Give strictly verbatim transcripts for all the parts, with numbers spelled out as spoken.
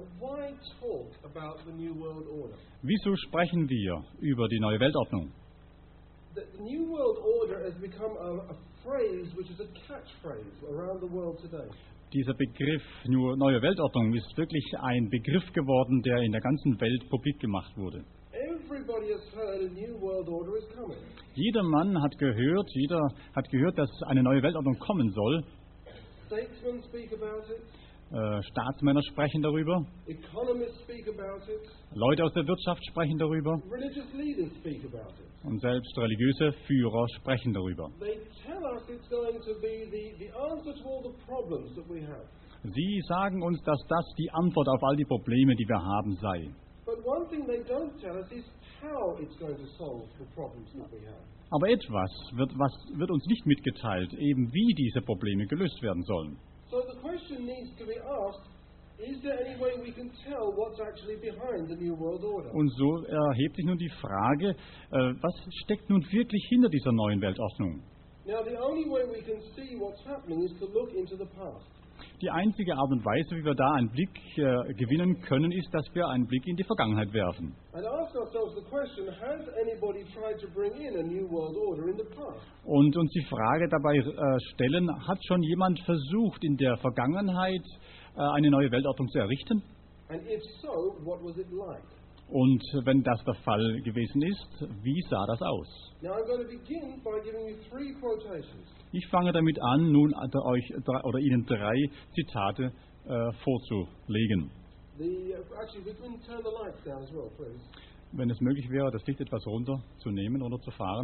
Now, why talk about the New World Order? Wieso sprechen wir über die neue Weltordnung? The New World Order has become a, a phrase which is a catchphrase around the world today. Dieser Begriff nur neue Weltordnung ist wirklich ein Begriff geworden, der in der ganzen Welt publik gemacht wurde. Everybody has heard a new world order is coming. Jeder Mann hat gehört, jeder hat gehört, dass eine neue Weltordnung kommen soll. Statesmen speak about it. Äh, Staatsmänner sprechen darüber. Economists speak about it. Leute aus der Wirtschaft sprechen darüber. Religious leaders speak about it. Und selbst religiöse Führer sprechen darüber. They tell us it's going to be the, the answer to all the problems that we have. Sie sagen uns, dass das die Antwort auf all die Probleme, die wir haben, sei. But one thing they don't tell us is how it's going to solve the problems that we have. Aber etwas wird, was, wird uns nicht mitgeteilt, eben wie diese Probleme gelöst werden sollen. So the question needs to be asked, is there any way we can tell what's actually behind the New World Order? Und so erhebt sich nun die Frage, äh, was steckt nun wirklich hinter dieser neuen Weltordnung? Now the only way we can see what's happening is to look into the past. Die einzige Art und Weise, wie wir da einen Blick äh, gewinnen können, ist, dass wir einen Blick in die Vergangenheit werfen. And ask ourselves the question, has anybody tried to bring in a New World Order in the past? Und uns die Frage dabei äh, stellen, hat schon jemand versucht, in der Vergangenheit äh, eine neue Weltordnung zu errichten? And if so, what was it like? Und wenn das der Fall gewesen ist, wie sah das aus? Now I'm going to begin by giving you three quotations. Ich fange damit an, nun euch oder Ihnen drei Zitate äh, vorzulegen. The, uh, actually, we can turn the lights down as well, please. Wenn es möglich wäre, das Licht etwas runterzunehmen oder zu fahren.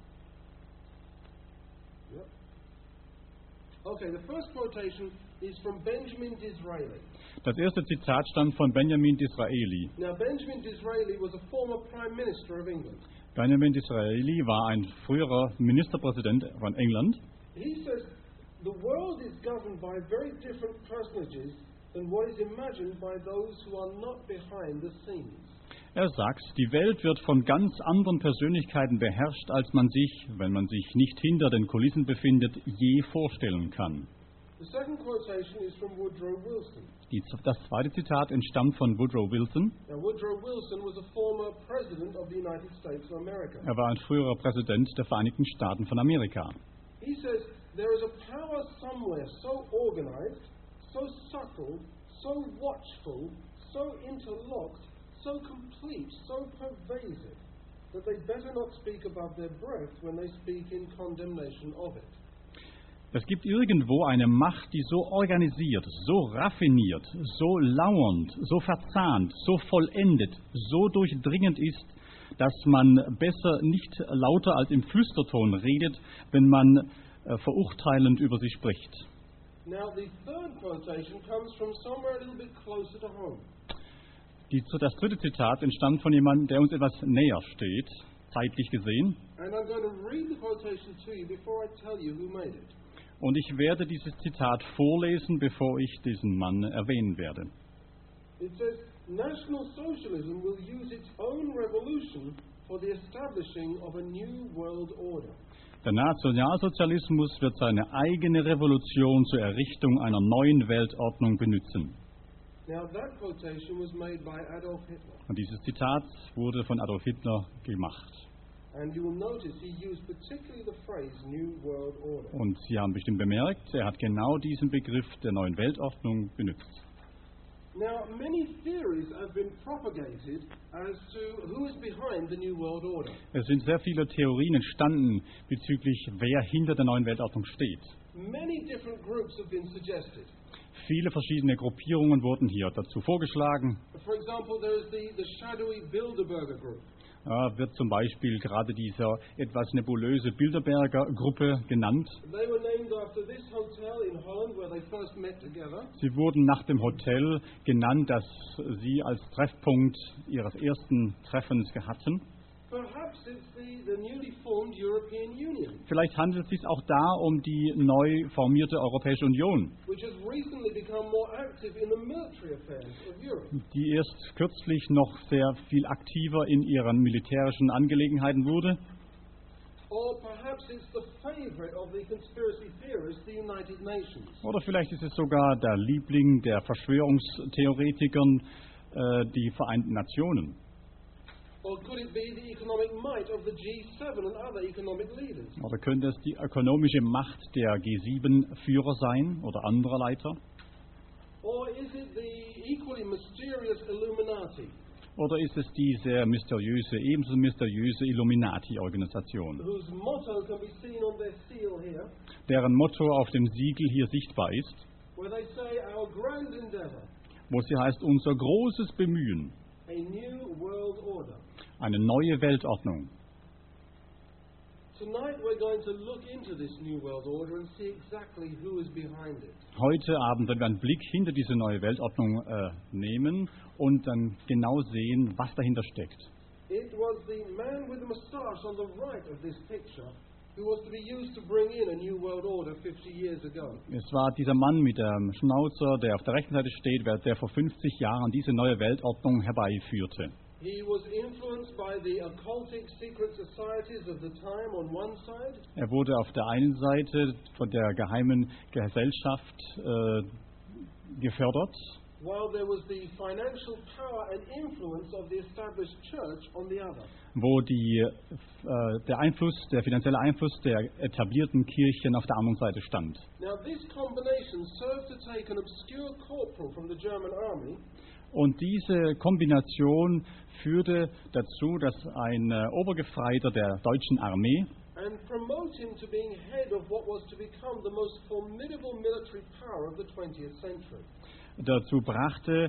Yep. Okay, the first quotation is from Benjamin Disraeli. Das erste Zitat stammt von Benjamin Disraeli. Now, Benjamin Disraeli was a former Prime Minister of England. Benjamin Disraeli war ein früherer Ministerpräsident von England. He says, the world is governed by very different personages than what is imagined by those who are not behind the scenes. Er sagt, die Welt wird von ganz anderen Persönlichkeiten beherrscht, als man sich, wenn man sich nicht hinter den Kulissen befindet, je vorstellen kann. The second quotation is from Woodrow Wilson. Die, das zweite Zitat entstammt von Woodrow Wilson. Now, Woodrow Wilson was a former president of the United States of America. Er war ein früherer Präsident der Vereinigten Staaten von Amerika. He says, there is a power somewhere so organized, so subtle, so watchful, so interlocked, so complete, so pervasive, that they better not speak above their breath when they speak in condemnation of it. Es gibt irgendwo eine Macht, die so organisiert, so raffiniert, so lauernd, so verzahnt, so vollendet, so durchdringend ist, dass man besser nicht lauter als im Flüsterton redet, wenn man äh, verurteilend über sie spricht. Now the third quotation comes from somewhere a little bit closer to home. Die, das dritte Zitat entstammt von jemandem, der uns etwas näher steht, zeitlich gesehen. And I'm going to read the quotation to you before I tell you who made it. Und ich werde dieses Zitat vorlesen, bevor ich diesen Mann erwähnen werde. It says, National Socialism will use its own revolution for the establishing of a new world order. Der Nationalsozialismus wird seine eigene Revolution zur Errichtung einer neuen Weltordnung benutzen. Now that quotation was made by Adolf Hitler. Und dieses Zitat wurde von Adolf Hitler gemacht. And you will notice he used particularly the phrase New World Order. Und Sie haben bestimmt bemerkt, er hat genau diesen Begriff der neuen Weltordnung benutzt. Now, many theories have been propagated as to who is behind the New World Order. Es sind sehr viele Theorien entstanden bezüglich, wer hinter der neuen Weltordnung steht. Many different groups have been suggested. Viele verschiedene Gruppierungen wurden hier dazu vorgeschlagen. For example, there is the, the shadowy Bilderberger group. Ja, wird zum Beispiel gerade dieser etwas nebulöse Bilderberger Gruppe genannt. They were named after this hotel in Holland where they first met together. Sie wurden nach dem Hotel genannt, das sie als Treffpunkt ihres ersten Treffens hatten. Perhaps it's the, the newly formed European Union, Vielleicht handelt es sich auch da um die neu formierte Europäische Union, which has recently become more active in the military affairs of Europe. die erst kürzlich noch sehr viel aktiver in ihren militärischen Angelegenheiten wurde. Or perhaps it's the favorite of the conspiracy theorists, the United Nations. Oder vielleicht ist es sogar der Liebling der Verschwörungstheoretikern, äh, die Vereinten Nationen. Or could it be the economic might of the G seven and other economic leaders? Oder könnte es die ökonomische Macht der G sieben Führer sein oder anderer Leiter? Or is it the equally mysterious Illuminati, Oder ist es diese mysteriöse, ebenso mysteriöse Illuminati-Organisation, whose motto can be seen on their seal here, deren Motto auf dem Siegel hier sichtbar ist, where they say, "Our grand endeavor, wo sie heißt, unser großes Bemühen, a new world order." eine neue Weltordnung. Tonight we're going to look into this new world order and see exactly who is behind it. Heute Abend werden wir einen Blick hinter diese neue Weltordnung äh, nehmen und dann genau sehen, was dahinter steckt. It was the man with the moustache on the right of this picture who was to be used to bring in a new world order fifty years ago. Es war dieser Mann mit dem Schnauzer, der auf der rechten Seite steht, der vor fünfzig Jahren diese neue Weltordnung herbeiführte. He was influenced by the occultic secret societies of the time on one side, Er wurde auf der einen Seite von der geheimen Gesellschaft äh, gefördert, while there was the financial power and influence of the established church on the other. wo die, äh, der Einfluss, der finanzielle Einfluss der etablierten Kirchen auf der anderen Seite stand. Now this combination served to take an obscure corporal from the German army Und diese Kombination führte dazu, dass ein äh, Obergefreiter der deutschen Armee and promote him to being head of what was to become the most formidable military power of the twentieth century. dazu brachte,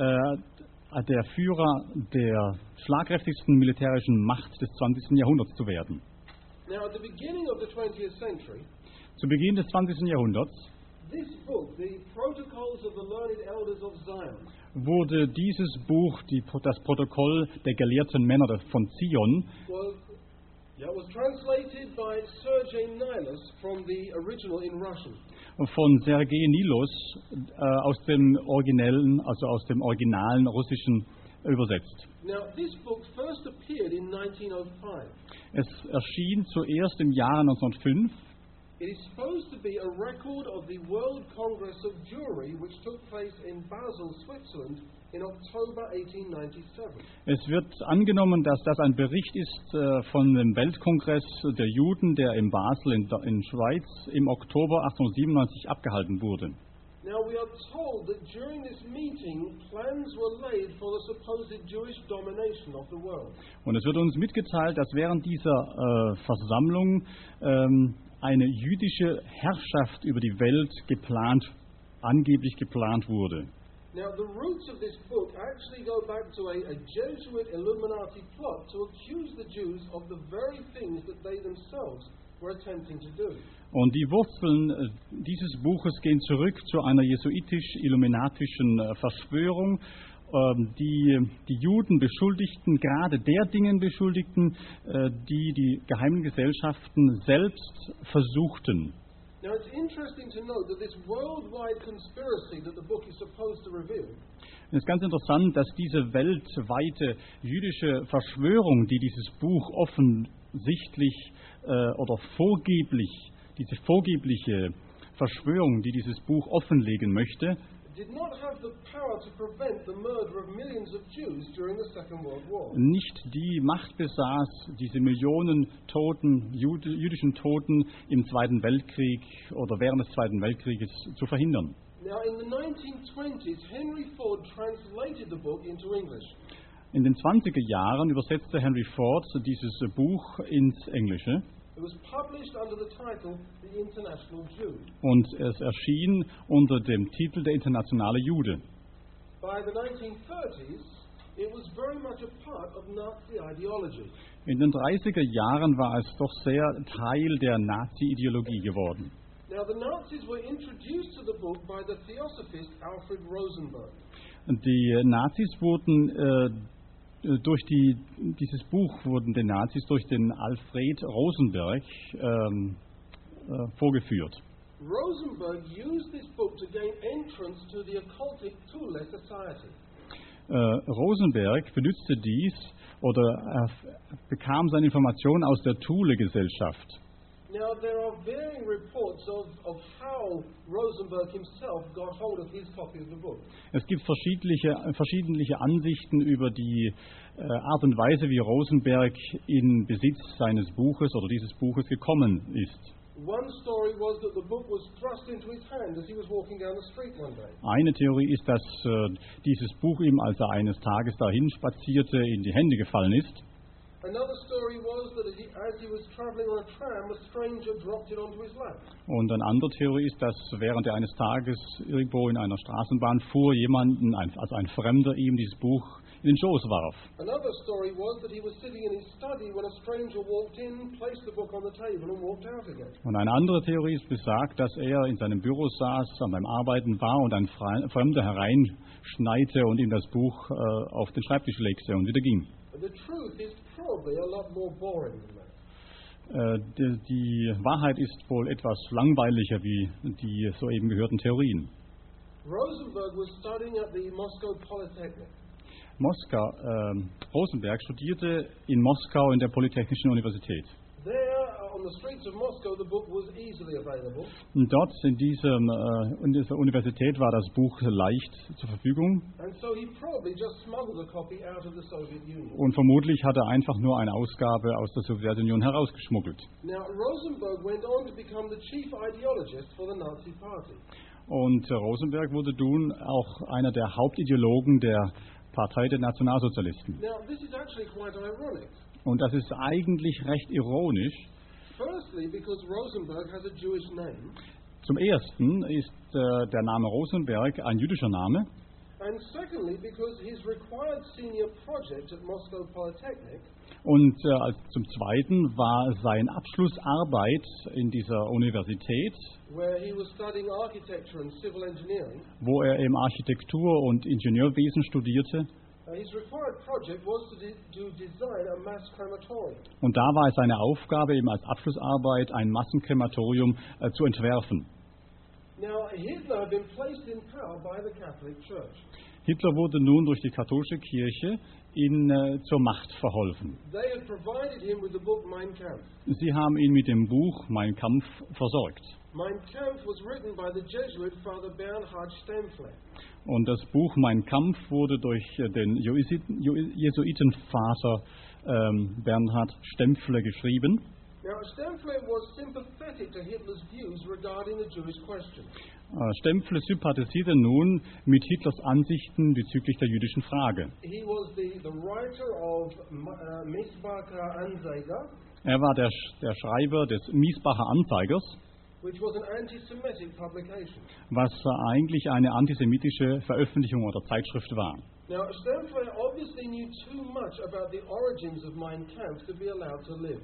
äh, der Führer der schlagkräftigsten militärischen Macht des zwanzigsten Jahrhunderts zu werden. Now, at the beginning of the twentieth century, Zu Beginn des zwanzigsten Jahrhunderts this book, the Protocols of the Learned Elders of Zion, wurde dieses Buch, die, das Protokoll der gelehrten Männer von Zion, was, yeah, was translated by Sergei Nilus from the original in Russian. von Sergei Nilus äh, aus dem originellen, also aus dem originalen Russischen übersetzt. Now, this book first appeared in nineteen oh five. Es erschien zuerst im Jahre neunzehnhundertfünf. It is supposed to be a record of the World Congress of Jewry, which took place in Basel, Switzerland, in October eighteen ninety-seven. Es wird angenommen, dass das ein Bericht ist äh, von dem Weltkongress der Juden, der in Basel in, in Schweiz im Oktober achtzehnhundertsiebenundneunzig abgehalten wurde. Now we are told that during this meeting plans were laid for the supposed Jewish domination of the world. Und es wird uns mitgeteilt, dass während dieser äh, Versammlung ähm, eine jüdische Herrschaft über die Welt geplant, angeblich geplant wurde. Now the roots of this book actually go back to a, a Jesuit Illuminati plot to accuse the Jews of the very things that they themselves were attempting to do. Und die Wurzeln äh, dieses Buches gehen zurück zu einer jesuitisch-illuminatischen äh, Verschwörung, ähm, die die Juden beschuldigten, gerade der Dingen beschuldigten, äh, die die geheimen Gesellschaften selbst versuchten. Now it's interesting to note that this worldwide conspiracy that the book is supposed to reveal Es ist ganz interessant, dass diese weltweite jüdische Verschwörung, die dieses Buch offensichtlich äh, oder vorgeblich, diese vorgebliche Verschwörung, die dieses Buch offenlegen möchte, did not have the power to prevent the murder of millions of Jews during the Second World War. nicht die Macht besaß, diese Millionen Toten, Jude, jüdischen Toten im Zweiten Weltkrieg oder während des Zweiten Weltkrieges zu verhindern. Now in the nineteen twenties, Henry Ford translated the book into English. In den zwanziger Jahren übersetzte Henry Ford dieses Buch ins Englische. It was published under the title The International Jew. Und es erschien unter dem Titel Der internationale Jude. By the nineteen thirties, it was very much a part of Nazi ideology. In den dreißiger Jahren war es doch sehr Teil der Nazi-Ideologie geworden. Now the Nazis were introduced to the book by the theosophist Alfred Rosenberg. Und die Nazis wurden äh, durch die, dieses Buch wurden den Nazis durch den Alfred Rosenberg ähm, äh, vorgeführt. Rosenberg used this book to gain entrance to the occultic Thule society. Äh, Rosenberg benutzte dies oder er bekam seine Informationen aus der Thule-Gesellschaft. Now, there are varying reports of, of how Rosenberg himself got hold of his copy of the book. Es gibt verschiedene, verschiedene Ansichten über die äh, Art und Weise, wie Rosenberg in Besitz seines Buches oder dieses Buches gekommen ist. One story was that the book was thrust into his hand as he was walking down the street one day. Eine Theorie ist, dass äh, dieses Buch ihm, als er eines Tages dahin spazierte, in die Hände gefallen ist. Another story was that as he, as he was traveling on a tram, a stranger dropped it onto his lap. Und eine andere Theorie ist, dass während er eines Tages irgendwo in einer Straßenbahn fuhr, jemanden, ein, also ein Fremder, ihm dieses Buch in den Schoß warf. Another story was that he was sitting in his study when a stranger walked in, placed the book on the table and walked out again. Und eine andere Theorie ist besagt, dass er in seinem Büro saß, an beim Arbeiten war und ein Fremder hereinschneite und ihm das Buch äh, auf den Schreibtisch legte und wieder ging. The truth is probably a lot more boring than that. Äh, die, die Wahrheit ist wohl etwas langweiliger wie die soeben gehörten Theorien. Rosenberg was studying at the Moscow Polytechnic. Moskau, äh, Rosenberg studierte in Moskau in der Polytechnischen Universität. There, uh, on the streets of Moscow, the book was easily available. Und dort in, diesem, äh, in dieser Universität war das Buch leicht zur Verfügung. And so he probably just smuggled a copy out of the Soviet Union. Und vermutlich hat er einfach nur eine Ausgabe aus der Sowjetunion herausgeschmuggelt. Now, Rosenberg went on to become the chief ideologist for the Nazi Party. Und äh, Rosenberg wurde nun auch einer der Hauptideologen der Partei der Nationalsozialisten. Now, this is actually quite ironic. Und das ist eigentlich recht ironisch. Firstly, because Rosenberg has a Jewish name. Zum Ersten ist äh, der Name Rosenberg ein jüdischer Name. And secondly, because his required senior project at Moscow Polytechnic Und äh, als, zum Zweiten war seine Abschlussarbeit in dieser Universität, where he was studying architecture and civil engineering, wo er eben Architektur und Ingenieurwesen studierte. uh, his required project was to, de to design a mass crematorium. Und da war es seine Aufgabe, eben als Abschlussarbeit ein Massenkrematorium äh, zu entwerfen. Now, Hitler had been placed in power by the Catholic Church. Hitler wurde nun durch die katholische Kirche in, äh, zur Macht verholfen. They had provided him with the book Mein Kampf. Sie haben ihn mit dem Buch Mein Kampf versorgt. Mein Kampf was written by the Jesuit Father Bernhard Stempfle. Und das Buch Mein Kampf wurde durch äh, den Jesuiten, Jesuitenvater ähm, Bernhard Stempfle geschrieben. Now, Stempfle was sympathetic to Hitler's views regarding the Jewish question. Äh, Stempfle sympathisierte nun mit Hitlers Ansichten bezüglich der jüdischen Frage. He was the, the writer of uh, Miesbacher Anzeiger, Er war der, der Schreiber des Miesbacher Anzeigers, which was an anti-Semitic publication. was äh, eigentlich eine antisemitische Veröffentlichung oder Zeitschrift war. Now, Stempfle obviously knew too much about the origins of Mein Kampf to be allowed to live.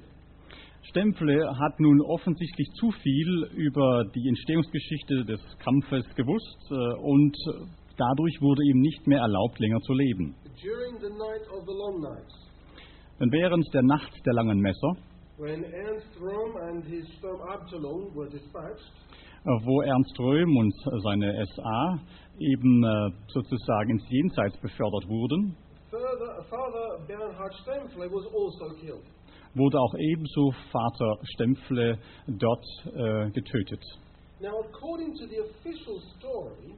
Stempfle hat nun offensichtlich zu viel über die Entstehungsgeschichte des Kampfes gewusst äh, und dadurch wurde ihm nicht mehr erlaubt, länger zu leben. During the night of the long nights, Denn während der Nacht der langen Messer, when Ernst Röhm and his Sturmabteilung were dispatched, äh, wo Ernst Röhm und seine S A eben äh, sozusagen ins Jenseits befördert wurden, further, Father Bernhard Stempfle was also killed. wurde auch ebenso Vater Stempfle dort äh, getötet. Now, according to the official story,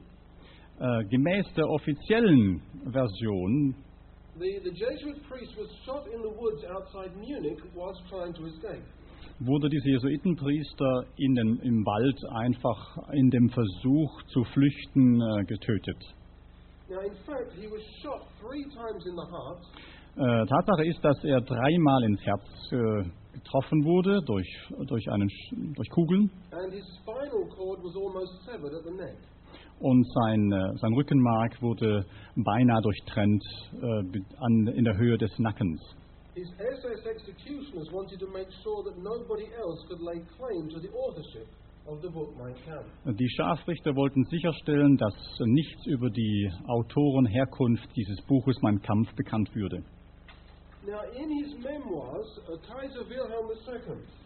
Äh, gemäß der offiziellen Version the, the Jesuit priest was shot in the woods outside Munich whilst trying to escape. wurde dieser Jesuitenpriester in den, im Wald einfach in dem Versuch zu flüchten äh, getötet. Now, in fact, he was shot three times in the heart, Äh, Tatsache ist, dass er dreimal ins Herz äh, getroffen wurde durch, durch, einen, Sch- durch Kugeln and his spinal cord was almost severed at the neck. und sein, äh, sein Rückenmark wurde beinahe durchtrennt äh, bi- an, in der Höhe des Nackens. His S S executioners wanted to make sure that nobody else could lay claim to the authorship of the book Mein Kampf. Die Scharfrichter wollten sicherstellen, dass nichts über die Autorenherkunft dieses Buches Mein Kampf bekannt würde. Now, in his memoirs, uh, Kaiser Wilhelm the Second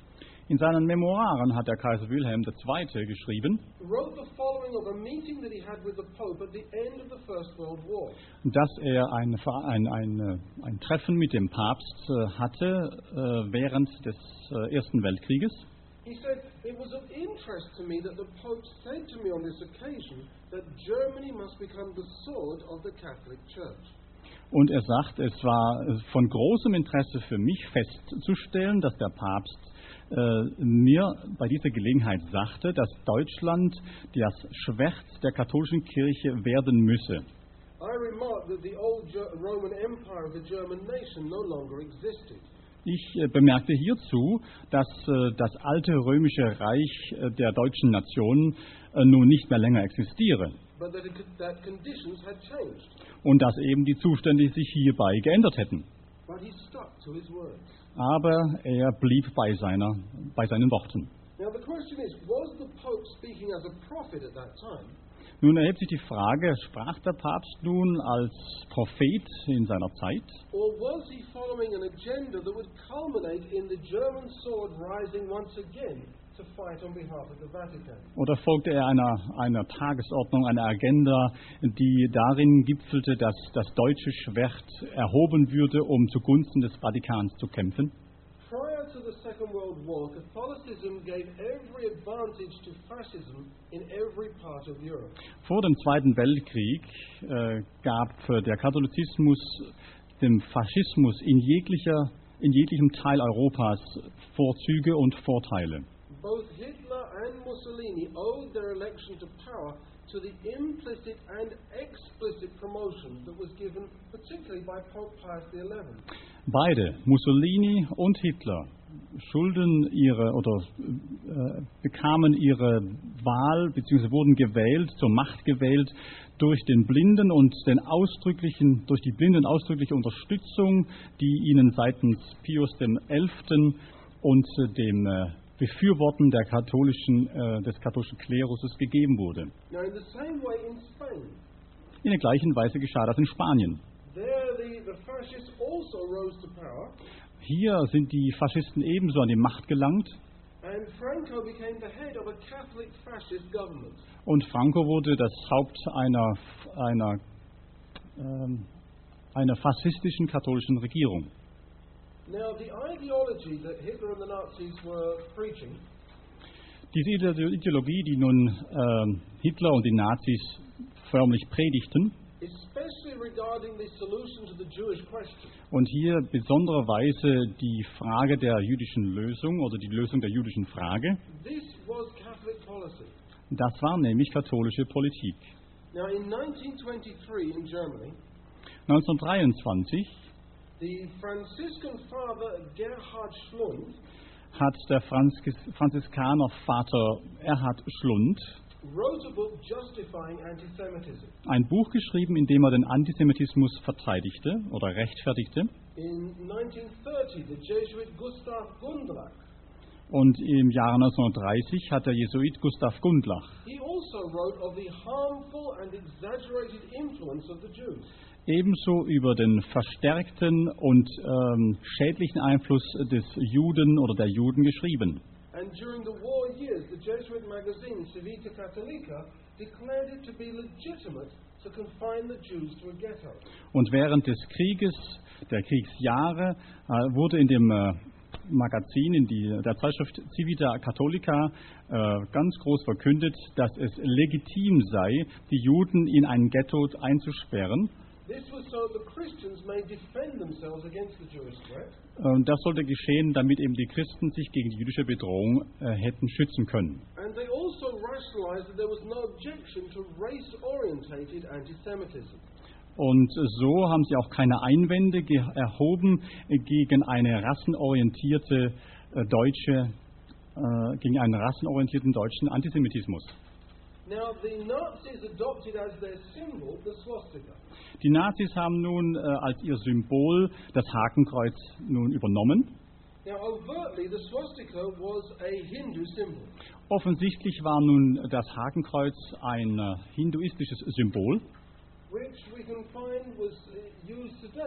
In seinen Memoiren hat der Kaiser Wilhelm der Zweite geschrieben, wrote the following of a meeting that he had with the Pope at the end of the First World War. dass er ein, ein, ein, ein Treffen mit dem Papst äh, hatte äh, während des äh, Ersten Weltkrieges. He said, it was of interest to me that the Pope said to me on this occasion that Germany must become the sword of the Catholic Church. Und er sagt, es war von großem Interesse für mich festzustellen, dass der Papst äh, mir bei dieser Gelegenheit sagte, dass Deutschland das Schwert der katholischen Kirche werden müsse. I remarked that the old Ger- Roman Empire of the German nation no longer existed. Ich äh, bemerkte hierzu, dass äh, das alte römische Reich äh, der deutschen Nation äh, nun nicht mehr länger existiere But that, it could, that conditions had changed. und dass eben die Zustände sich hierbei geändert hätten. But he stuck to his words. Aber er blieb bei, seiner, bei seinen Worten. Now the question is, was the Pope speaking as a prophet at that time? Nun erhebt sich die Frage, sprach der Papst nun als Prophet in seiner Zeit? Or was he following an agenda that would culminate in the German sword rising once again to fight on behalf of the Vatican? Oder folgte er einer, einer Tagesordnung, einer Agenda, die darin gipfelte, dass das deutsche Schwert erhoben würde, um zugunsten des Vatikans zu kämpfen? Prior to the Second World War, Catholicism gave every advantage to fascism in every part of Europe. Vor dem Zweiten Weltkrieg äh, gab der Katholizismus dem Faschismus in, jeglicher, in jeglichem Teil Europas Vorzüge und Vorteile. Both Hitler and Mussolini owed their election to power to the implicit and explicit promotion that was given particularly by Pope Pius the eleventh. Beide, Mussolini und Hitler, schulden ihre oder äh, bekamen ihre Wahl bzw. wurden gewählt, zur Macht gewählt durch den blinden und den ausdrücklichen, durch die blinde und ausdrückliche Unterstützung, die ihnen seitens Pius dem Elften und äh, dem äh, Befürworten der katholischen, äh, des katholischen Kleruses gegeben wurde. Now, in the same way in Spain, In der gleichen Weise geschah das in Spanien. there the, the fascists also rose to power, Hier sind die Faschisten ebenso an die Macht gelangt and Franco became the head of a Catholic fascist government. und Franco wurde das Haupt einer, einer, ähm, einer faschistischen katholischen Regierung. Now, the ideology that Hitler and the Nazis were preaching Diese Ide- Ideologie, die nun ähm, Hitler und die Nazis förmlich predigten, especially regarding the solution to the Jewish question, und hier besondererweise die Frage der jüdischen Lösung oder die Lösung der jüdischen Frage, this was Catholic policy. das war nämlich katholische Politik. Now, in nineteen twenty-three in Germany, neunzehnhundertdreiundzwanzig the Franciscan father Gerhard Schlund hat der Franzis Franziskaner Vater Erhard Schlund wrote a book justifying anti-Semitism. ein Buch geschrieben, in dem er den Antisemitismus verteidigte oder rechtfertigte. In nineteen thirty, the Jesuit Gustav Gundlach, Und im Jahre neunzehnhundertdreißig hat der Jesuit Gustav Gundlach he also wrote of the harmful and exaggerated influence of the Jews. ebenso über den verstärkten und ähm, schädlichen Einfluss des Juden oder der Juden geschrieben. And during the war years, the Jesuit magazine Civita Cattolica declared it to be legitimate to confine the Jews to a ghetto. Und während des Krieges, der Kriegsjahre, äh, wurde in dem äh, Magazin, in die, der Zeitschrift Civita Cattolica, äh, ganz groß verkündet, dass es legitim sei, die Juden in ein Ghetto einzusperren. This was so the Christians may defend themselves against the Jewish threat, Und das sollte geschehen, damit eben die Christen sich gegen die jüdische Bedrohung äh, hätten schützen können. and they also rationalized that there was no objection to race-orientated anti-Semitism. Und so haben sie auch keine Einwände ge- erhoben gegen eine rassenorientierte äh, deutsche, äh, gegen einen rassenorientierten deutschen Antisemitismus. Now, the Nazis adopted as their symbol the swastika. Die Nazis haben nun äh, als ihr Symbol das Hakenkreuz nun übernommen. Now, overtly, the swastika was a Hindu symbol. Offensichtlich war nun das Hakenkreuz ein äh, hinduistisches Symbol, which we can find was uh, used today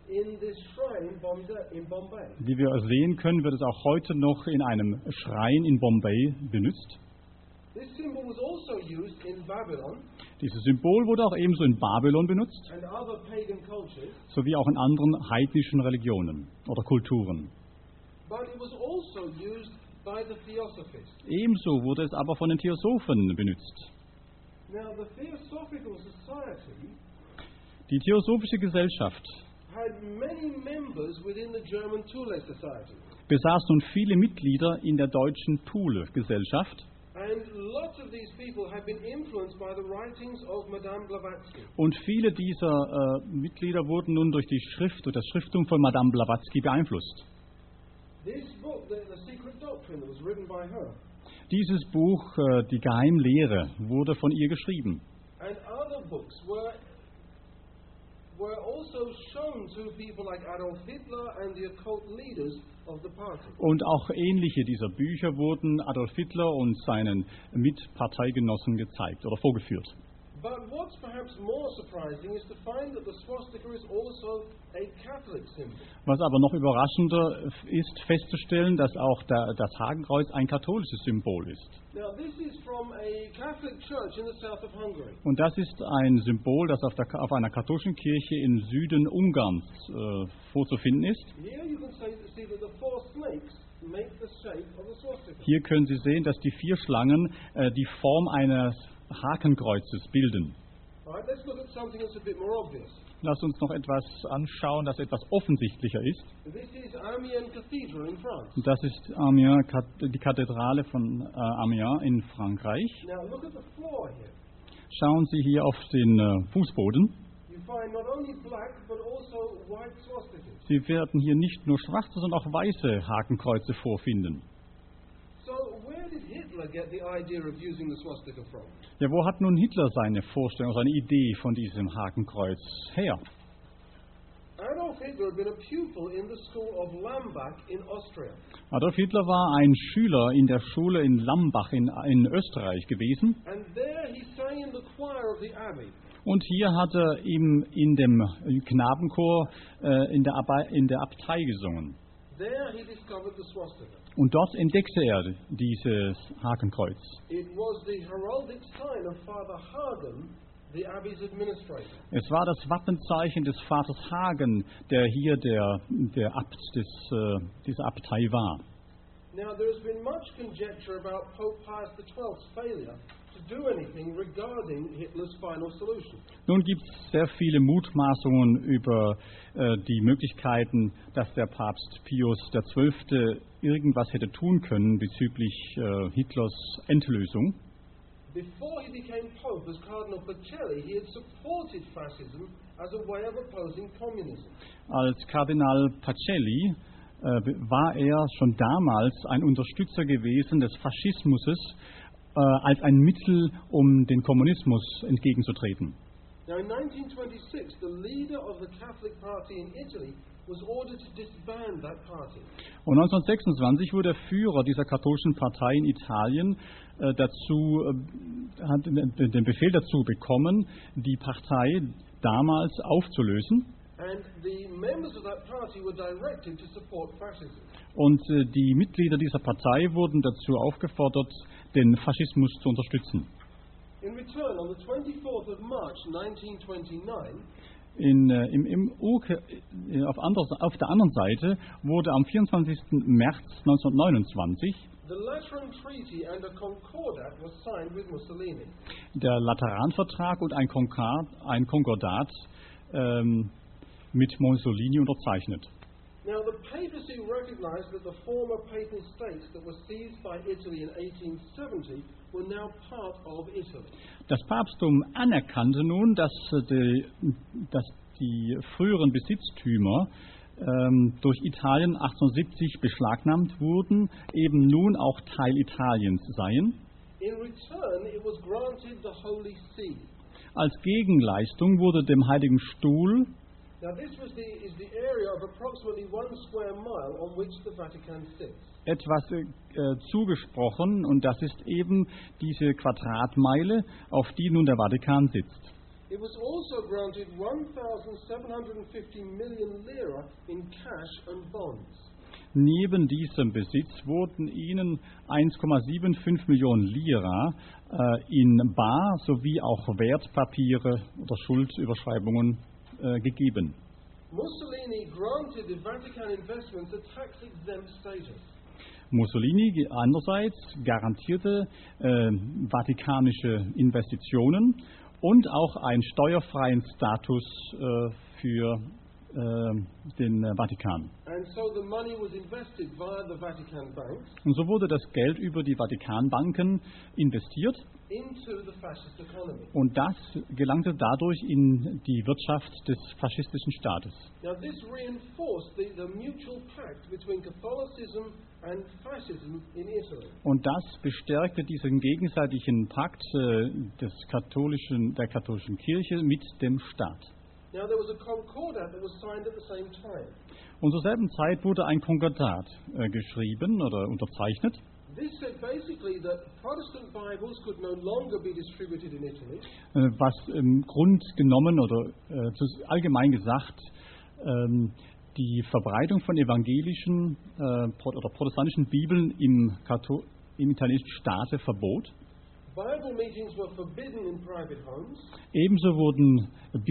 in this shrine in Bombay. In Bombay. Wie wir sehen können, wird es auch heute noch in einem Schrein in Bombay benutzt. This symbol was also used in Babylon Dieses Symbol wurde auch ebenso in Babylon benutzt, and other pagan cultures, sowie auch in anderen heidnischen Religionen oder Kulturen. but it was also used by the Theosophists. Ebenso wurde es aber von den Theosophen benutzt. Now, the Theosophical Society Die Theosophische Gesellschaft had many members within the German Thule Society, besaß nun viele Mitglieder in der deutschen Thule-Gesellschaft. and lots of these people had been influenced by the writings of Madame Blavatsky. Und viele dieser äh, Mitglieder wurden nun durch die Schrift, durch das Schrifttum von Madame Blavatsky beeinflusst. This book, the, the Secret Doctrine, was written by her, Dieses Buch, äh, die Geheimlehre, wurde von ihr geschrieben. and other books were were also shown to people like Adolf Hitler and the occult leaders of the party. Und auch ähnliche dieser Bücher wurden Adolf Hitler und seinen Mitparteigenossen gezeigt oder vorgeführt. But what's perhaps more surprising is to find that the swastika is also a Catholic symbol. Was aber noch überraschender ist, festzustellen, dass auch der, das Hakenkreuz ein katholisches Symbol ist. Now, this is from a Catholic church in the south of Hungary. Und das ist ein Symbol, das auf, der, auf einer katholischen Kirche im Süden Ungarns äh, vorzufinden ist. Here you can say, see that the four snakes make the shape of the swastika. Hier können Sie sehen, dass die vier Schlangen äh, die Form eines Hakenkreuzes bilden. All right, let's look at something that's a bit more obvious. Lass uns noch etwas anschauen, das etwas offensichtlicher ist. This is Amiens Cathedral in France. Das ist Amiens, die Kathedrale von äh, Amiens in Frankreich. Now, look at the floor here. Schauen Sie hier auf den äh, Fußboden. You find not only black but also white swastikas. Sie werden hier nicht nur schwarze, sondern auch weiße Hakenkreuze vorfinden. So, where did Hitler get the idea of using the swastika from? Ja, wo hat nun Hitler seine Vorstellung, seine Idee von diesem Hakenkreuz her? Adolf Hitler had been a pupil in the school of Lambach in Austria. Adolf Hitler war ein Schüler in der Schule in Lambach in, in Österreich gewesen. And there he sang in the choir of the abbey. Und hier hat er ihm in dem Knabenchor äh, in, der Abei, in der Abtei gesungen. There he discovered the swastika. Und dort entdeckte er dieses Hakenkreuz. It was the heraldic sign of Father Hagen, the abbey's administrator. Es war das Wappenzeichen des Vaters Hagen, der hier der, der Abt des, äh, dieser Abtei war. Now, there has been much conjecture about Pope Pius the twelfth's failure to do anything regarding Hitler's final solution. Nun gibt es sehr viele Mutmaßungen über äh, die Möglichkeiten, dass der Papst Pius der Zwölfte irgendwas hätte tun können bezüglich äh, Hitlers Endlösung. Before he became Pope as Cardinal Pacelli, he had supported fascism as a way of opposing communism. Als Kardinal Pacelli äh, war er schon damals ein Unterstützer gewesen des Faschismus äh, als ein Mittel, um den Kommunismus entgegenzutreten. Now, in nineteen twenty-six, the leader of the Catholic Party in Italy was ordered to disband that party. Und neunzehnhundertsechsundzwanzig wurde der Führer dieser katholischen Partei in Italien äh, dazu, äh, hat den, den Befehl dazu bekommen, die Partei damals aufzulösen. And the members of that party were directed to support fascism. Und äh, die Mitglieder dieser Partei wurden dazu aufgefordert, den Faschismus zu unterstützen. In return, on the twenty-fourth of March nineteen twenty-nine, In, äh, im, im Uke, äh, auf, ander, auf der anderen Seite wurde am vierundzwanzigsten März neunzehnhundertneunundzwanzig the Lateran Treaty and a Concordat was signed with Mussolini. der Lateranvertrag und ein, Konkord, ein Konkordat ähm, mit Mussolini unterzeichnet. Now, the papacy recognized that the former papal states that were seized by Italy in eighteen seventy were now part of Italy. Das Papsttum anerkannte nun, dass die, dass die früheren Besitztümer ähm, durch Italien achtzehnhundertsiebzig beschlagnahmt wurden, eben nun auch Teil Italiens seien. In return, it was granted the Holy See. Als Gegenleistung wurde dem Heiligen Stuhl Now, this was the, is the area of approximately one square mile on which the Vatican sits. etwas äh, zugesprochen, und das ist eben diese Quadratmeile, auf die nun der Vatikan sitzt. It was also granted one thousand seven hundred fifty million lira in cash and bonds. Neben diesem Besitz wurden ihnen eins Komma fünfundsiebzig Millionen Lira äh, in Bar sowie auch Wertpapiere oder Schuldüberschreibungen äh, gegeben. Mussolini granted the Vatican investments a tax-exempt status. Mussolini andererseits garantierte äh, vatikanische Investitionen und auch einen steuerfreien Status äh, für äh, den äh, Vatikan. And so the money was invested via the Vatican banks Und so wurde das Geld über die Vatikanbanken investiert into the fascist economy. und das gelangte dadurch in die Wirtschaft des faschistischen Staates. Now this reinforced the, the mutual pact between Catholicism and fascism in Italy. Und das bestärkte diesen gegenseitigen Pakt äh, des katholischen, der katholischen Kirche mit dem Staat. Now there was a concordat that was signed at the same time. Und zur selben Zeit wurde ein Konkordat äh, geschrieben oder unterzeichnet. This said basically that Protestant Bibles could no longer be distributed in Italy, Äh, was im Grund genommen oder äh, zu, allgemein gesagt ähm, die Verbreitung von evangelischen äh, pro, oder protestantischen Bibeln im, Kathol im italienischen Staate verbot. Bible meetings were forbidden in private homes, Ebenso wurden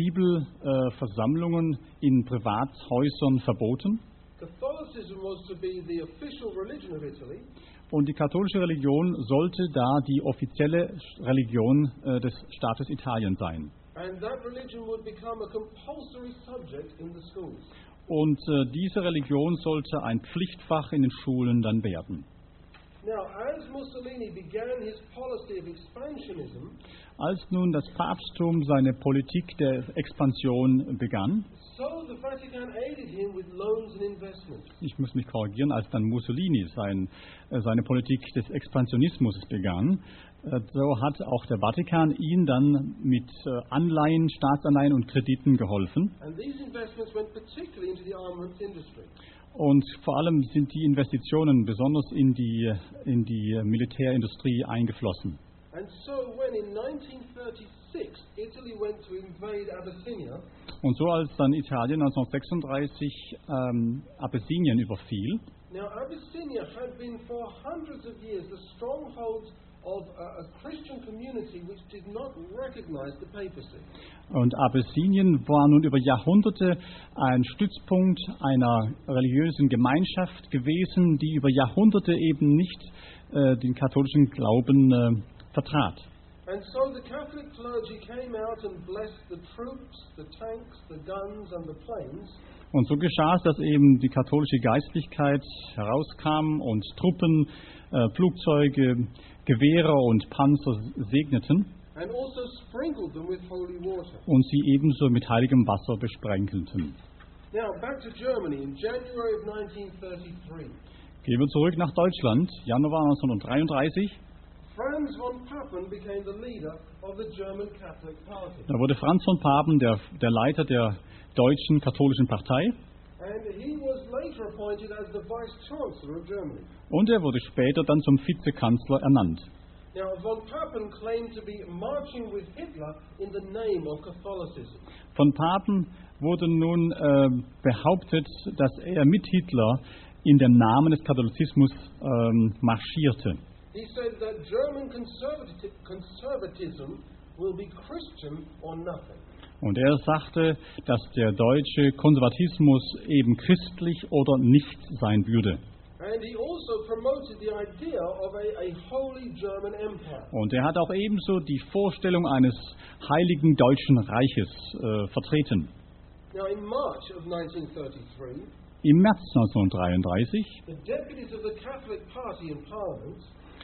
Bibelversammlungen äh, in Privathäusern verboten. Catholicism was to be the official religion of Italy, Und die katholische Religion sollte da die offizielle Religion äh, des Staates Italien sein. and that religion would become a compulsory subject in the schools. Und äh, diese Religion sollte ein Pflichtfach in den Schulen dann werden. Now, as Mussolini began his policy of expansionism, Als nun das Papsttum seine Politik der Expansion begann, so the Vatican aided him with loans and investments. ich muss mich korrigieren, als dann Mussolini sein, äh, seine Politik des Expansionismus begann, äh, so hat auch der Vatikan ihn dann mit äh, Anleihen, Staatsanleihen und Krediten geholfen. And these investments went particularly into the armaments industry. Und vor allem sind die Investitionen besonders in die, in die Militärindustrie eingeflossen. And so when in nineteen thirty-six Italy went to invade Abyssinia, Und so als dann Italien neunzehnhundertsechsunddreißig ähm, Abessinien überfiel, now Abyssinia had been for hundreds of years the stronghold of a, a Christian community which did not recognize the papacy. und Abessinien war nun über Jahrhunderte ein Stützpunkt einer religiösen Gemeinschaft gewesen, die über Jahrhunderte eben nicht äh, den katholischen Glauben äh, vertrat. And so the Catholic clergy came out and blessed the troops, the tanks, the guns and the planes. Und so geschah es, dass eben die katholische Geistlichkeit herauskam und Truppen, äh, Flugzeuge, Gewehre und Panzer segneten And also sprinkled them with holy water. und sie ebenso mit heiligem Wasser besprenkelten. Now, back to Germany in January of nineteen thirty-three. Gehen wir zurück nach Deutschland, Januar neunzehnhundertdreiunddreißig. Franz von Papen became the leader of the German Catholic Party. Da wurde Franz von Papen der, der Leiter der deutschen katholischen Partei And he was later appointed as the Vice Chancellor of Germany. und er wurde später dann zum Vizekanzler ernannt. Now, von Papen claimed to be marching with Hitler in the name of Catholicism. Von Papen wurde nun äh, behauptet, dass er mit Hitler in dem Namen des Katholizismus ähm, marschierte. He said that German conservati- conservatism will be Christian or nothing. Und er sagte, dass der deutsche Konservatismus eben christlich oder nicht sein würde. And he also promoted the idea of a, a holy German empire. Und er hat auch ebenso die Vorstellung eines heiligen deutschen Reiches äh, vertreten. Now, in March of nineteen thirty-three, Im März neunzehnhundertdreiunddreißig the deputies of the Catholic Party in Parliament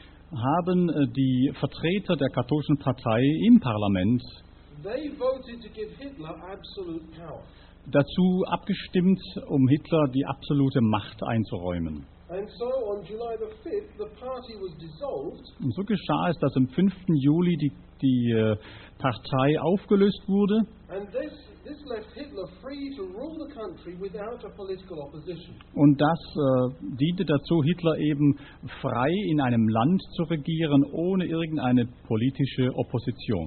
haben äh, die Vertreter der katholischen Partei im Parlament they voted to give Hitler absolute power. dazu abgestimmt, um Hitler die absolute Macht einzuräumen. And so on July the fifth, the party was dissolved, Und so geschah es, dass am fünften Juli die, die äh, Partei aufgelöst wurde. and this, this left Hitler free to rule the country without a political opposition. Und das äh, diente dazu, Hitler eben frei in einem Land zu regieren, ohne irgendeine politische Opposition.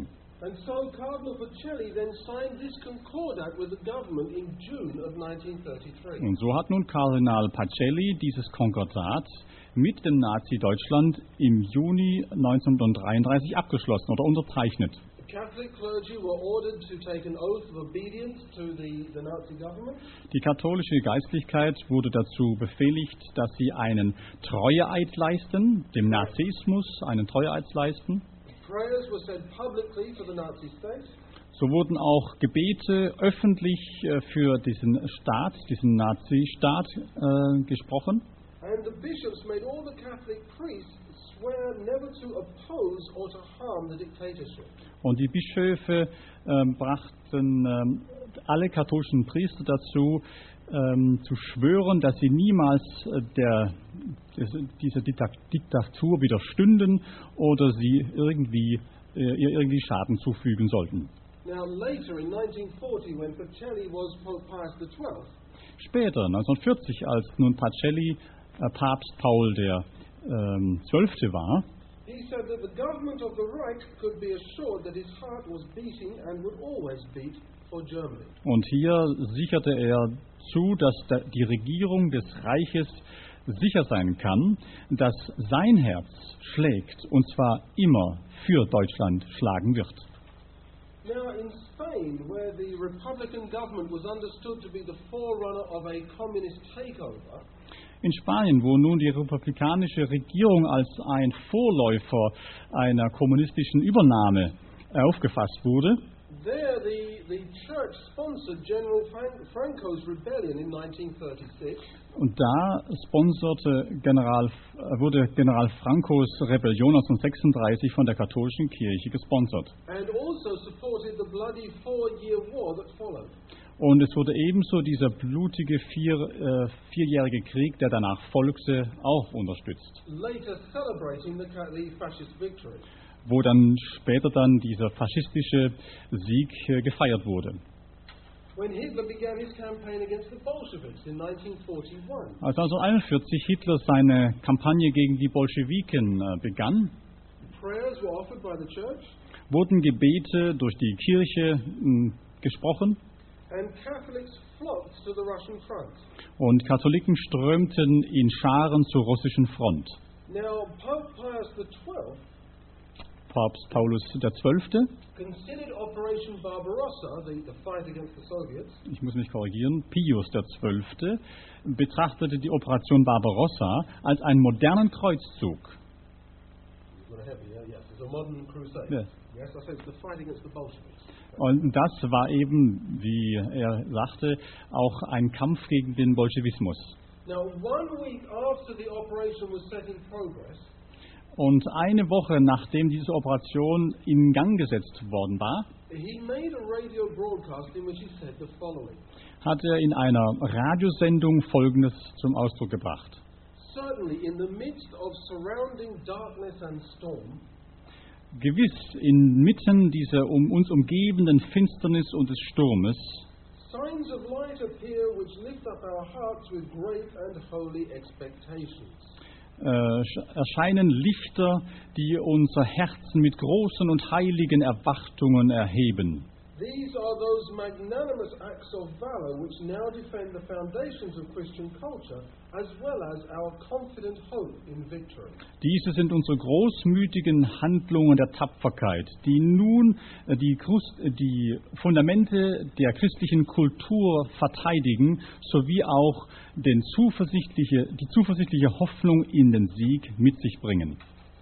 And so Cardinal Pacelli then signed this concordat with the government in June of nineteen thirty-three. Und so hat nun Kardinal Pacelli dieses Konkordat mit dem Nazi-Deutschland im Juni neunzehnhundertdreiunddreißig abgeschlossen oder unterzeichnet. The Catholic clergy were ordered to take an oath of obedience to the, the Nazi government. Die katholische Geistlichkeit wurde dazu befehligt, dass sie einen Treueeid leisten, dem Nazismus einen Treueeid leisten. Prayers were said publicly for the Nazi state. So wurden auch Gebete öffentlich äh, für diesen Staat, diesen Nazi-Staat äh, gesprochen. And the bishops made all the Catholic priests swear never to oppose or to harm the dictatorship. Und die Bischöfe äh, brachten äh, alle katholischen Priester dazu, äh, zu schwören, dass sie niemals äh, der, des, dieser Diktatur widerstünden oder sie irgendwie, äh, ihr irgendwie Schaden zufügen sollten. Now later in nineteen forty, when Pacelli was Pope Pius the twelfth, Später, neunzehnhundertvierzig, als nun Pacelli äh, Papst Paul der ähm, Zwölfte war, he said that the government of the Reich could be assured that his heart was beating and would always beat for Germany. und hier sicherte er zu, dass der, die Regierung des Reiches sicher sein kann, dass sein Herz schlägt, und zwar immer für Deutschland schlagen wird. Now in Spain, where the Republican government was understood to be the forerunner of a communist takeover, In Spanien, wo nun die republikanische Regierung als ein Vorläufer einer kommunistischen Übernahme aufgefasst wurde, there the, the church sponsored General Fran- Franco's rebellion in nineteen thirty-six. und da sponserte General, wurde General Francos Rebellion neunzehnhundertsechsunddreißig von der katholischen Kirche gesponsert. And also supported the bloody four-year war that followed. Und es wurde ebenso dieser blutige vier, äh, vierjährige Krieg, der danach folgte, auch unterstützt, Later celebrating the, ca- the fascist victory. wo dann später dann dieser faschistische Sieg äh, gefeiert wurde. When Hitler began his campaign against the Bolsheviks in nineteen forty-one, Als neunzehnhunderteinundvierzig Hitler seine Kampagne gegen die Bolschewiken äh, begann, prayers were offered by the church, wurden Gebete durch die Kirche mh, gesprochen and Catholics flocked to the Russian front. und Katholiken strömten in Scharen zur russischen Front. Now, Pope Pius the twelfth Papst Paulus der Zwölfte, considered Operation Barbarossa, the, the fight against the Soviets, ich muss mich korrigieren, Pius der Zwölfte, betrachtete die Operation Barbarossa als einen modernen Kreuzzug. a little heavy, yeah? Yes, it's a modern crusade. Yes. Yes, I say it's the fight against the Bolsheviks. Und das war eben, wie er sagte, auch ein Kampf gegen den Bolschewismus. Now, one week after the operation was set in progress, Und eine Woche nachdem diese Operation in Gang gesetzt worden war, he made a radio broadcast in which he said the following: hat er in einer Radiosendung Folgendes zum Ausdruck gebracht. Certainly, in the midst of surrounding darkness and storm, Gewiss, inmitten dieser um uns umgebenden Finsternis und des Sturmes signs of light appear which lift up our hearts with great and holy expectations. äh, erscheinen Lichter, die unser Herzen mit großen und heiligen Erwartungen erheben. These are those magnanimous acts of valor which now defend the foundations of Christian culture, as well as our confident hope in victory. Diese sind unsere großmütigen Handlungen der Tapferkeit, die nun äh, die, Krust, äh, die Fundamente der christlichen Kultur verteidigen, sowie auch den zuversichtliche, die zuversichtliche Hoffnung in den Sieg mit sich bringen.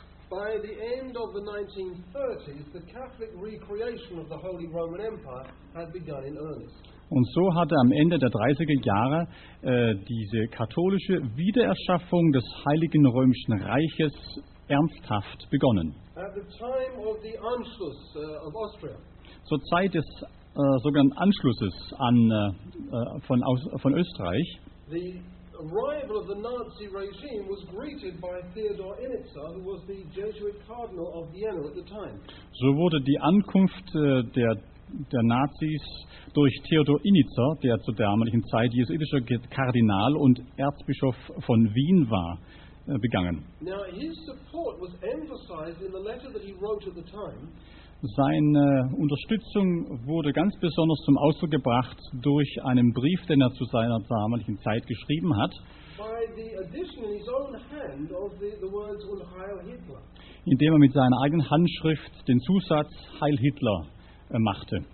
By the end of the nineteen thirties, the Catholic recreation of the Holy Roman Empire had begun in earnest. Und so hatte am Ende der dreißiger Jahre äh, diese katholische Wiedererschaffung des Heiligen Römischen Reiches ernsthaft begonnen. At the time of the Anschluss uh, of Austria, Zur Zeit des äh, sogenannten Anschlusses an, äh, von, Aus, von Österreich the arrival of the Nazi regime was greeted by Theodor Initzer, who was the Jesuit cardinal of Vienna at the time. So wurde die Ankunft äh, der, der Nazis durch Theodor Initzer, der zur damaligen Zeit jesuitischer Kardinal und Erzbischof von Wien war, äh, begangen. Now, his support was emphasized in the letter that he wrote at the time. Seine Unterstützung wurde ganz besonders zum Ausdruck gebracht durch einen Brief, den er zu seiner damaligen Zeit geschrieben hat, by the addition in his own hand of the, the words "Und Heil Hitler." indem er mit seiner eigenen Handschrift den Zusatz Heil Hitler äh, machte.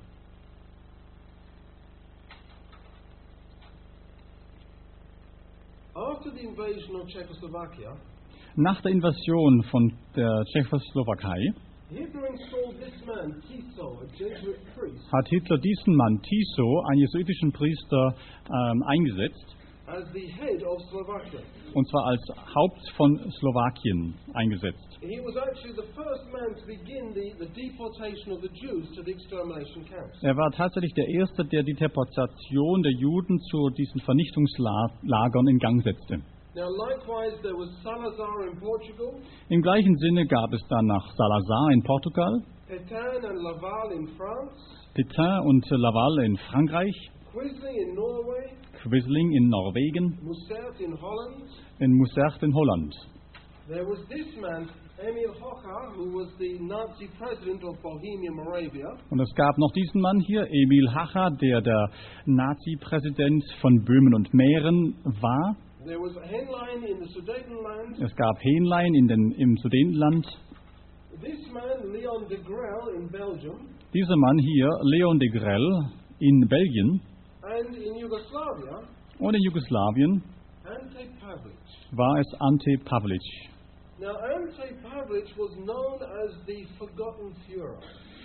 After the invasion of Czechoslovakia, Nach der Invasion von der Tschechoslowakei Hitler installed this man, Tiso, a Jesuit priest, hat Hitler diesen Mann Tiso, einen jesuitischen Priester, ähm, eingesetzt, as the head of Slovakia. und zwar als Haupt von Slowakien eingesetzt. He was actually the first man to begin the, the deportation of the Jews to the extermination camps. Er war tatsächlich der Erste, der die Deportation der Juden zu diesen Vernichtungslagern in Gang setzte. Now, likewise, there was Salazar in Portugal, Im gleichen Sinne gab es danach Salazar in Portugal, Pétain and Laval in France, Pétain und Laval in Frankreich, Quisling in Norway, Quisling in Norwegen, Mussert in Holland. in Mussert in Holland. There was this man, Emil Hoxha, who was the Nazi president of Bohemia, Moravia. Und es gab noch diesen Mann hier, Emil Hacha, der der Nazi-Präsident von Böhmen und Mähren war. There was Henlein in the Sudetenland. Es gab Henlein in den, im Sudetenland. This man, Leon de Grelle in Belgium. Dieser Mann hier, Leon de Grelle in Belgien. And in Yugoslavia, Und in Jugoslawien Ante Pavlic. war es Ante Pavlic. Now, Ante Pavlic was known as the Forgotten Führer.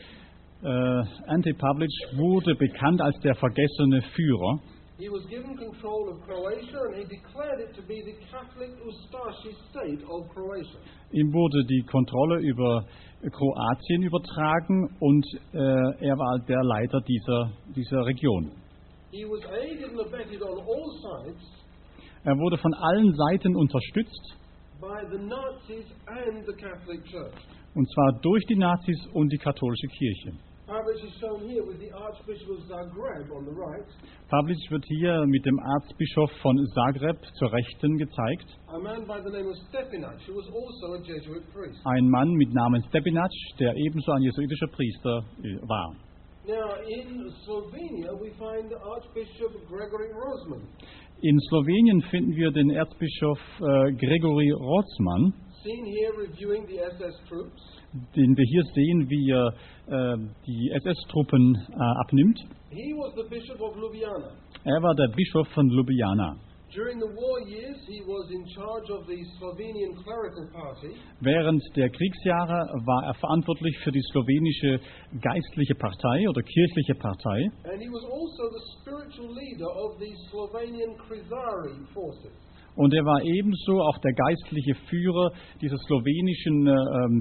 Äh, Ante Pavlic wurde bekannt als der vergessene Führer. He was given control of Croatia and he declared it to be the Catholic Ustashi state of Croatia. Ihm wurde die Kontrolle über Kroatien übertragen und äh, er war der Leiter dieser, dieser Region. He was aided and abetted on all sides Er wurde von allen Seiten unterstützt, by the Nazis and the Catholic Church. und zwar durch die Nazis und die katholische Kirche. Pavlic is shown here with the Archbishop of Zagreb on the right, Pavlic wird hier mit dem Erzbischof von Zagreb zur Rechten gezeigt. a man by the name of Stepinac, who was also a Jesuit priest. Ein Mann mit Namen Stepinac, der ebenso ein jesuitischer Priester äh, war. Now, in Slovenia, we find Archbishop Gregory Rozman. In Slowenien finden wir den Erzbischof äh, Gregory Rozman, Seen here reviewing the S S troops. den wir hier sehen, wie er äh, die S S-Truppen äh, abnimmt. He was the Bishop of Ljubljana. Er war der Bischof von Ljubljana. During the war years, he was in charge of the Slovenian clerical party. Während der Kriegsjahre war er verantwortlich für die slowenische geistliche Partei oder kirchliche Partei. And he was also the spiritual leader of the Slovenian Krizari forces. Und er war ebenso auch der geistliche Führer dieser slowenischen äh, ähm,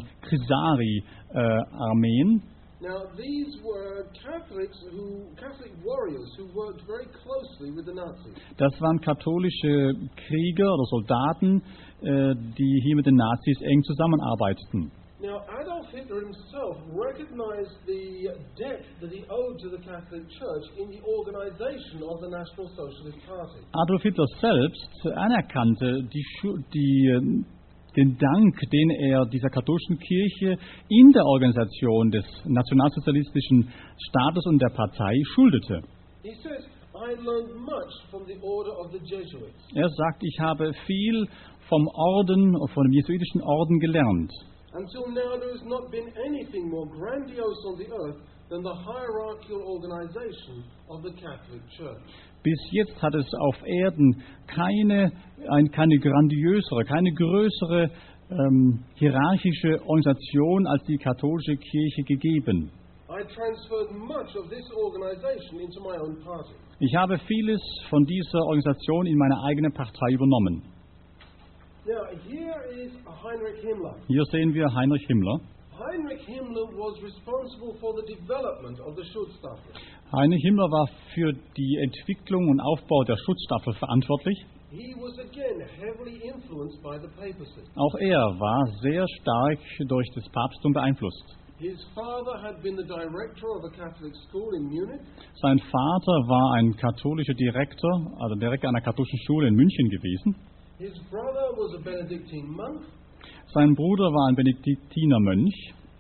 Krizari-Armeen. Now, these were Catholics who, Catholic warriors who worked very closely with the Nazis. Das waren katholische Krieger oder Soldaten, äh, die hier mit den Nazis eng zusammenarbeiteten. Now, Adolf Hitler himself recognized the debt that he owed to the Catholic Church in the organization of the National Socialist Party. Adolf Hitler selbst anerkannte die, Schu- die, äh, den Dank, den er dieser katholischen Kirche in der Organisation des nationalsozialistischen Staates und der Partei schuldete. He says, I learned much from the order of the Jesuits. Er sagt, ich habe viel vom Orden, von dem jesuitischen Orden gelernt. Until now, there has not been anything more grandiose on the earth than the hierarchical organization of the Catholic Church. Bis jetzt hat es auf Erden keine, ein, keine grandiösere, keine größere ähm, hierarchische Organisation als die katholische Kirche gegeben. I transferred much of this organization into my own party. Ich habe vieles von dieser Organisation in meine eigene Partei übernommen. Now, here is Heinrich Himmler. Hier sehen wir Heinrich Himmler. Heinrich Himmler was responsible for the development of the Schutzstaffel. Heinrich Himmler war für die Entwicklung und Aufbau der Schutzstaffel verantwortlich. He was again heavily influenced by the papacy. Auch er war sehr stark durch das Papsttum beeinflusst. His father had been the director of a Catholic school in Munich. Sein Vater war ein katholischer Direktor, also Direktor einer katholischen Schule in München gewesen. His brother was a Benedictine monk. Sein Bruder war ein Benediktinermönch.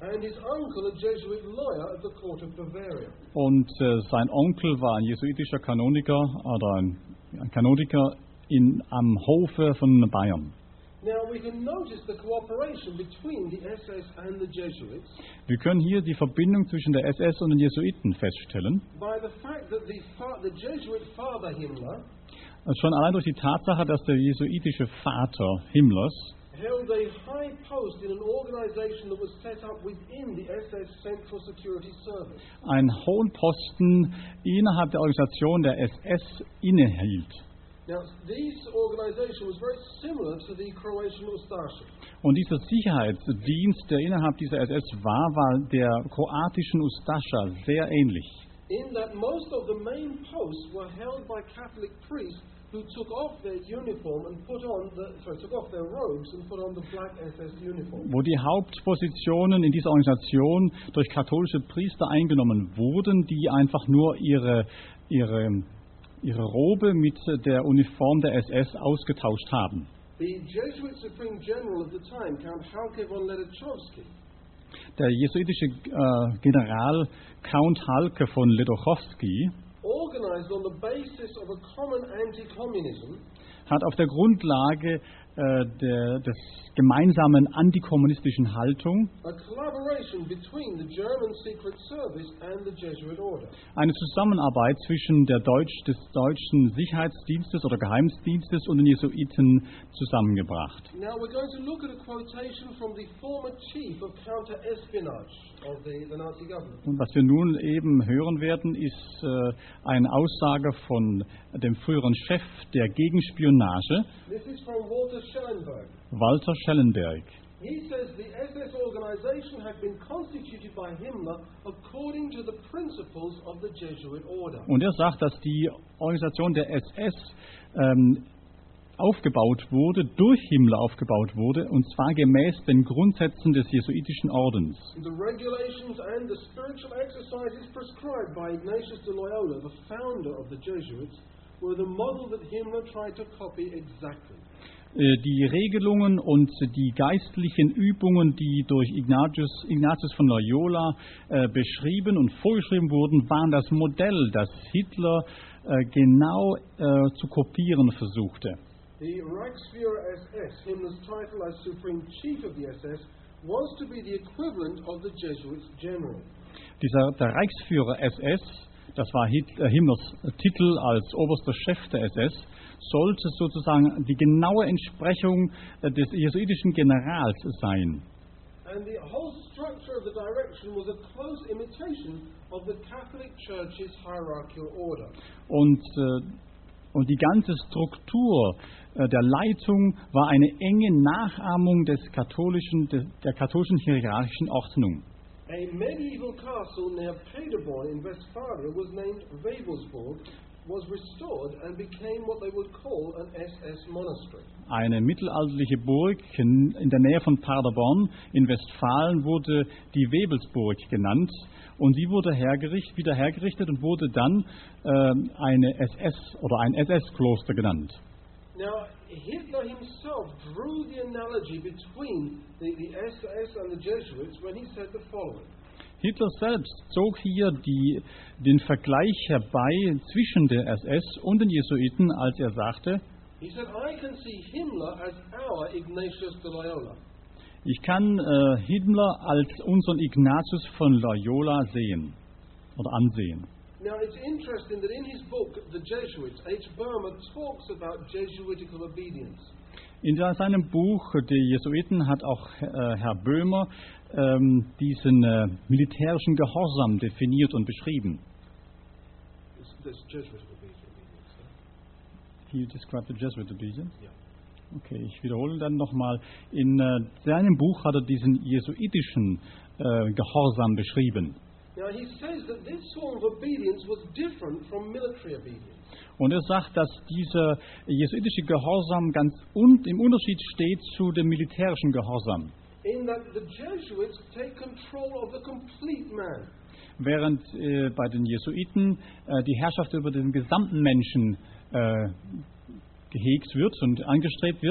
and his uncle a Jesuit lawyer at the court of Bavaria. Und äh, sein Onkel war ein jesuitischer Kanoniker oder ein, ein Kanoniker in, am Hofe von Bayern. Now we can notice the cooperation between the S S and the Jesuits Wir können hier die Verbindung zwischen der S S und den Jesuiten feststellen. by the fact that the, fa- the Jesuit father Himmler Also schon allein durch die Tatsache, dass der jesuitische Vater Himmlers held a high post in an organization that was set up within the S S Central Security Service. einen hohen Posten innerhalb der Organisation der S S innehielt. Now, this organization was very similar to the Croatian Ustaša. Und dieser Sicherheitsdienst, der innerhalb dieser S S war, war der kroatischen Ustaša sehr ähnlich. In that most of the main posts were held by Catholic priests who took off their uniform and put on the sorry, took off their robes and put on the black S S uniform. Wo die Hauptpositionen in dieser Organisation durch katholische Priester eingenommen wurden, die einfach nur ihre, ihre, ihre Robe mit der Uniform der S S ausgetauscht haben. The Jesuit Supreme General of the time, Count Halke von Ledachowski, Der jesuitische äh, General Count Halke von Ledochowski organized on the basis of a common anti-communism hat auf der Grundlage äh, der, des gemeinsamen antikommunistischen Haltung a collaboration between the German Secret Service and the Jesuit Order. eine Zusammenarbeit zwischen der Deutsch, des deutschen Sicherheitsdienstes oder Geheimdienstes und den Jesuiten zusammengebracht. Now we're going to look at a quotation from the former chief of counter-espionage of the, the Nazi government. Und was wir nun eben hören werden, ist äh, eine Aussage von dem früheren Chef der Gegenspionage, This is from Walter Schellenberg. Walter Schellenberg. He says the S S organization had been constituted by Himmler according to the principles of the Jesuit order. Und er sagt, dass die Organisation der S S ähm, aufgebaut wurde, durch Himmler aufgebaut wurde, und zwar gemäß den Grundsätzen des jesuitischen Ordens. The regulations and the spiritual exercises prescribed by Ignatius de Loyola, the founder of the Jesuits, were the model that Himmler tried to copy exactly. Die Regelungen und die geistlichen Übungen, die durch Ignatius, Ignatius von Loyola äh, beschrieben und vorgeschrieben wurden, waren das Modell, das Hitler äh, genau äh, zu kopieren versuchte. The Reichsführer S S, Himmler's title as Supreme Chief of the S S, was to be the equivalent of the Jesuits General. Dieser, der Reichsführer S S, das war Hitler, Himmlers Titel als oberster Chef der S S, sollte sozusagen die genaue Entsprechung des jesuitischen Generals sein. And the whole structure of the direction was a close imitation of the Catholic Church's hierarchical order. Und, äh, und die ganze Struktur äh, der Leitung war eine enge Nachahmung des katholischen, des, der katholischen hierarchischen Ordnung. A medieval castle near Paderborn in Westphalia was named Wewelsburg, was restored and became what they would call an S S monastery. Eine mittelalterliche Burg in, in der Nähe von Paderborn in Westfalen wurde die Wewelsburg genannt, und sie wurde hergericht, wieder hergerichtet und wurde dann äh, eine S S oder ein S S-Kloster genannt. Now, Hitler himself drew the analogy between the, the S S and the Jesuits when he said the following. Hitler selbst zog hier die, den Vergleich herbei zwischen der S S und den Jesuiten, als er sagte, He said, I can see Himmler as our Ignatius de Loyola. ich kann äh, Himmler als unseren Ignatius von Loyola sehen oder ansehen. Now, it's interesting that in his book, The Jesuits, H. Burmer talks about Jesuitical obedience. In seinem Buch Die Jesuiten hat auch äh, Herr Böhmer ähm, diesen äh, militärischen Gehorsam definiert und beschrieben. This, this Jesuitical obedience. Huh? He described the Jesuit obedience. Yeah. Okay, ich wiederhole dann nochmal. In äh, seinem Buch hat er diesen jesuitischen äh, Gehorsam beschrieben. Now, he says that this form of obedience was different from military obedience. Und er sagt, dass dieser jesuitische Gehorsam ganz un- im Unterschied steht zu dem militärischen Gehorsam. In that the Jesuits take control of the complete man. Während äh, bei den Jesuiten äh, die Herrschaft über den gesamten Menschen äh, gehegt wird und angestrebt wird,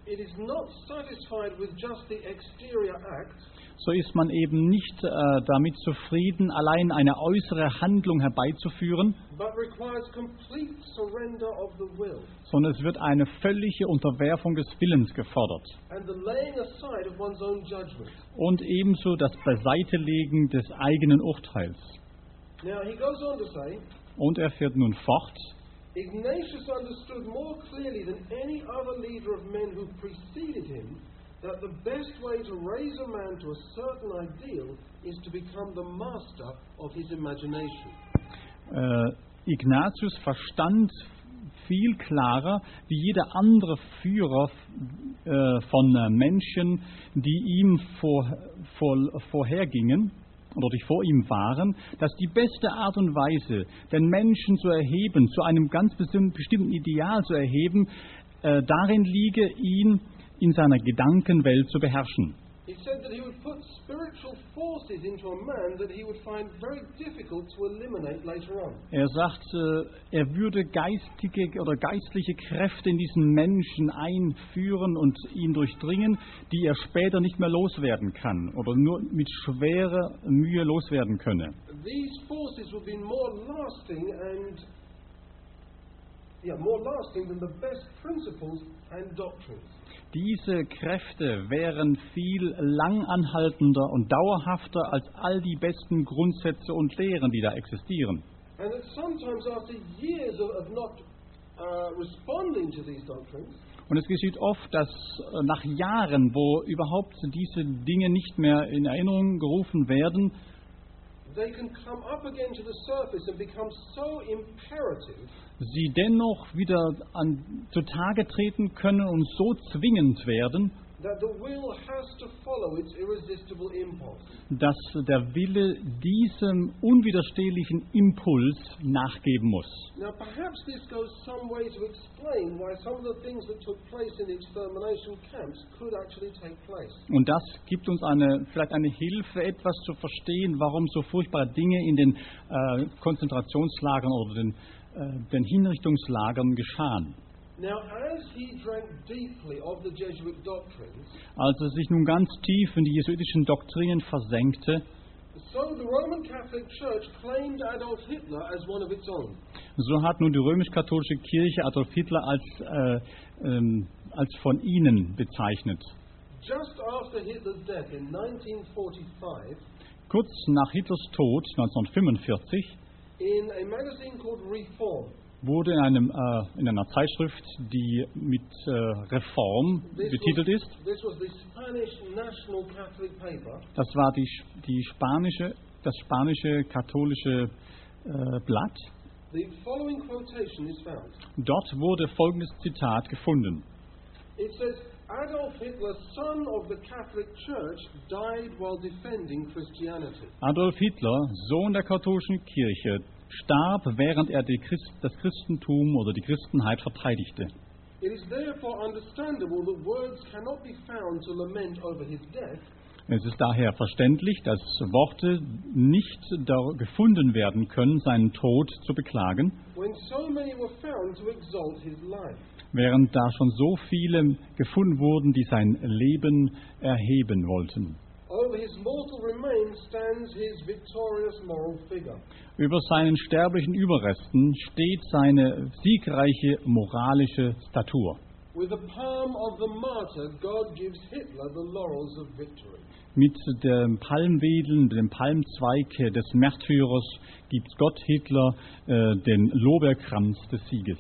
it is not satisfied with just the exterior act, so ist man eben nicht äh, damit zufrieden, allein eine äußere Handlung herbeizuführen, but requires complete surrender of the will sondern es wird eine völlige Unterwerfung des Willens gefordert and the laying aside of one's own judgment. und ebenso das Beiseitelegen des eigenen Urteils. Now he goes on to say, Und er fährt nun fort, Ignatius understood more clearly than any other leader of men who preceded him that the best way to raise a man to a certain ideal is to become the master of his imagination. äh, Ignatius verstand viel klarer, wie jeder andere Führer äh, von äh, Menschen, die ihm vor, vor, vorhergingen oder die vor ihm waren, dass die beste Art und Weise, den Menschen zu erheben, zu einem ganz bestimmten Ideal zu erheben, äh, darin liege, ihn in seiner Gedankenwelt zu beherrschen. He said that he would put spiritual forces into a man that he would find very difficult to eliminate later on. Er sagt, äh, er würde geistige oder geistliche Kräfte in diesen Menschen einführen und ihn durchdringen, die er später nicht mehr loswerden kann oder nur mit schwerer Mühe loswerden könne. These forces would be more lasting and yeah, more lasting than the best principles and doctrines. Diese Kräfte wären viel langanhaltender und dauerhafter als all die besten Grundsätze und Lehren, die da existieren. And that sometimes after years of, of not uh, responding to these doctrines, Und es geschieht oft, dass äh, nach Jahren, wo überhaupt diese Dinge nicht mehr in Erinnerung gerufen werden, they can come up again to the surface and become so imperative sie dennoch wieder an, zutage treten können und so zwingend werden, that the will has to follow its irresistible impulse. dass der Wille diesem unwiderstehlichen Impuls nachgeben muss. Now perhaps this goes some way to explain why some of the things that took place in the extermination camps could actually take place. Und das gibt uns eine, vielleicht eine Hilfe, etwas zu verstehen, warum so furchtbare Dinge in den äh, Konzentrationslagern oder den, äh, den Hinrichtungslagern geschahen. Now, as he drank deeply of the Jesuit doctrines, Als er sich nun ganz tief in die jesuitischen Doktrinen versenkte, so the Roman Catholic Church claimed Adolf Hitler as one of its own. so hat nun die römisch-katholische Kirche Adolf Hitler als, äh, ähm, als von ihnen bezeichnet. Just after Hitler's death in nineteen forty-five, Kurz nach Hitlers Tod neunzehnhundertfünfundvierzig in a magazine called Reform, wurde in, einem, äh, in einer Zeitschrift, die mit äh, Reform this betitelt was, ist, this was the Spanish National Catholic paper, das war die, die spanische, das spanische katholische äh, Blatt. the following quotation is found. Dort wurde folgendes Zitat gefunden. It says, Adolf Hitler, son of the Catholic Church, died while defending Christianity. Adolf Hitler, Sohn der katholischen Kirche, starb, während er die Christ, das Christentum oder die Christenheit verteidigte. It is therefore understandable that words cannot be found to lament over his death, Es ist daher verständlich, dass Worte nicht da gefunden werden können, seinen Tod zu beklagen, when so many were found to exalt his life. während da schon so viele gefunden wurden, die sein Leben erheben wollten. Over his mortal remains stands his victorious moral figure. Über seinen sterblichen Überresten steht seine siegreiche moralische Statur. With the palm of the martyr, God gives Hitler the laurels of victory. Mit dem Palmwedeln, dem Palmzweig des Märtyrers gibt Gott Hitler äh, den Lorbeerkranz des Sieges.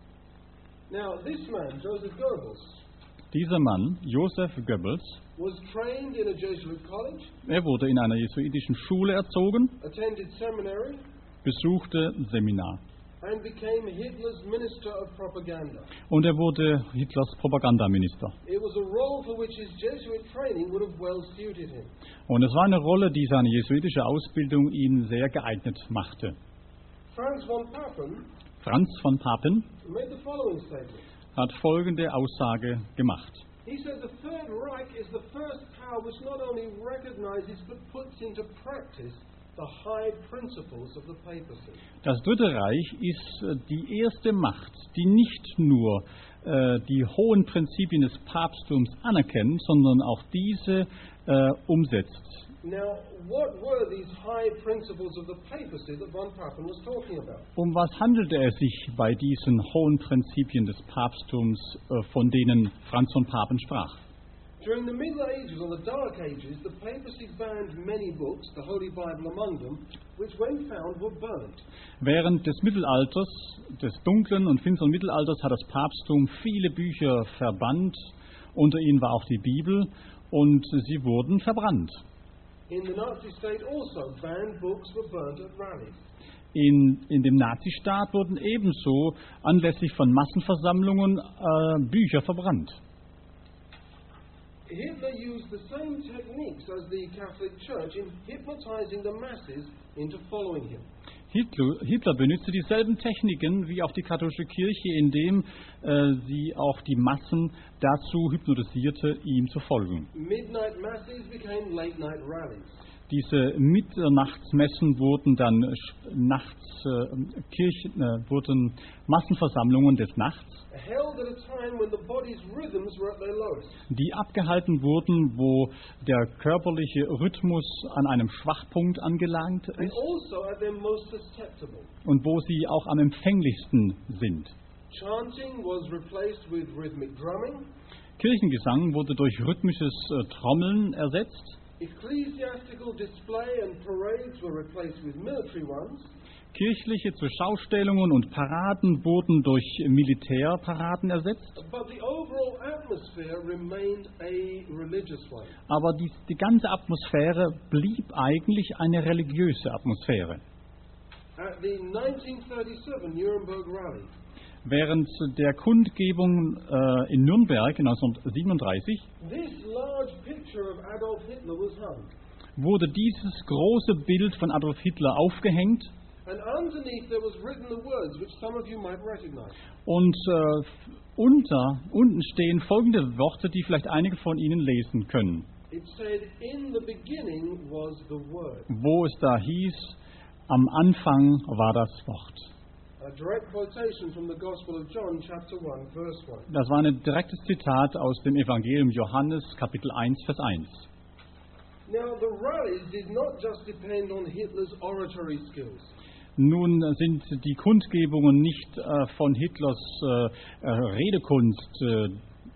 Now, this man, Joseph Goebbels, Dieser Mann, Joseph Goebbels, was trained in a Jesuit college, er wurde in einer jesuitischen Schule erzogen, attended seminary, besuchte Seminar and became Hitler's minister of propaganda. und er wurde Hitlers Propagandaminister. It was a role for which his Jesuit training would have well suited him. Und es war eine Rolle, die seine jesuitische Ausbildung ihn sehr geeignet machte. Franz von Papen Franz von Papen made the following statement. hat folgende Aussage gemacht. He said the Third Reich is the first power which not only recognizes but puts into practice the high principles of the papacy. Das Dritte Reich ist äh, die erste Macht, die nicht nur äh, die hohen Prinzipien des Papsttums anerkennt, sondern auch diese äh, umsetzt. Now, what were these high principles of the papacy that von Papen was talking about? Um was handelte es sich bei diesen hohen Prinzipien des Papsttums, äh, von denen Franz von Papen sprach? During the Middle Ages, or the Dark Ages, the papacy banned many books, the Holy Bible among them, which when found were burnt. Während des Mittelalters, des dunklen und finsteren Mittelalters, hat das Papsttum viele Bücher verbannt. Unter ihnen war auch die Bibel und sie wurden verbrannt. In the Nazi state also, banned books were burnt at rallies. In, in dem Nazistaat wurden ebenso anlässlich von Massenversammlungen äh, Bücher verbrannt. Hitler used the same techniques as the Catholic Church in hypnotizing the masses into following him. Hitler, Hitler benutzte dieselben Techniken wie auch die katholische Kirche, indem äh, sie auch die Massen dazu hypnotisierte, ihm zu folgen. Midnight masses became late night rallies. Diese Mitternachtsmessen wurden dann äh, nachts äh, Kirchen, äh, wurden Massenversammlungen des Nachts, Held at a time when the body's rhythms were at their lowest. die abgehalten wurden, wo der körperliche Rhythmus an einem Schwachpunkt angelangt And ist also at their most susceptible. und wo sie auch am empfänglichsten sind. Chanting was replaced with rhythmic drumming. Kirchengesang wurde durch rhythmisches äh, Trommeln ersetzt. Ecclesiastical display and parades were replaced with military ones. Kirchliche Zurschaustellungen und Paraden wurden durch Militärparaden ersetzt. But the overall atmosphere remained a religious one. Aber die, die ganze Atmosphäre blieb eigentlich eine religiöse Atmosphäre. At the nineteen thirty-seven Nuremberg Rally, Während der Kundgebung äh, in Nürnberg neunzehnhundertsiebenunddreißig this large picture of Adolf Hitler was hung. wurde dieses große Bild von Adolf Hitler aufgehängt. And underneath there was written the words which some of you might recognize. Und äh, unter, unten stehen folgende Worte, die vielleicht einige von Ihnen lesen können, It said, "In the beginning was the Word." wo es da hieß, am Anfang war das Wort. A direct quotation from the Gospel of John, chapter one, verse one. Das war ein direktes Zitat aus dem Evangelium Johannes, Kapitel eins, Vers eins. Now, the rallies did not just depend on Hitler's oratory skills. Nun sind die Kundgebungen nicht äh, von Hitlers äh, äh, Redekunst äh,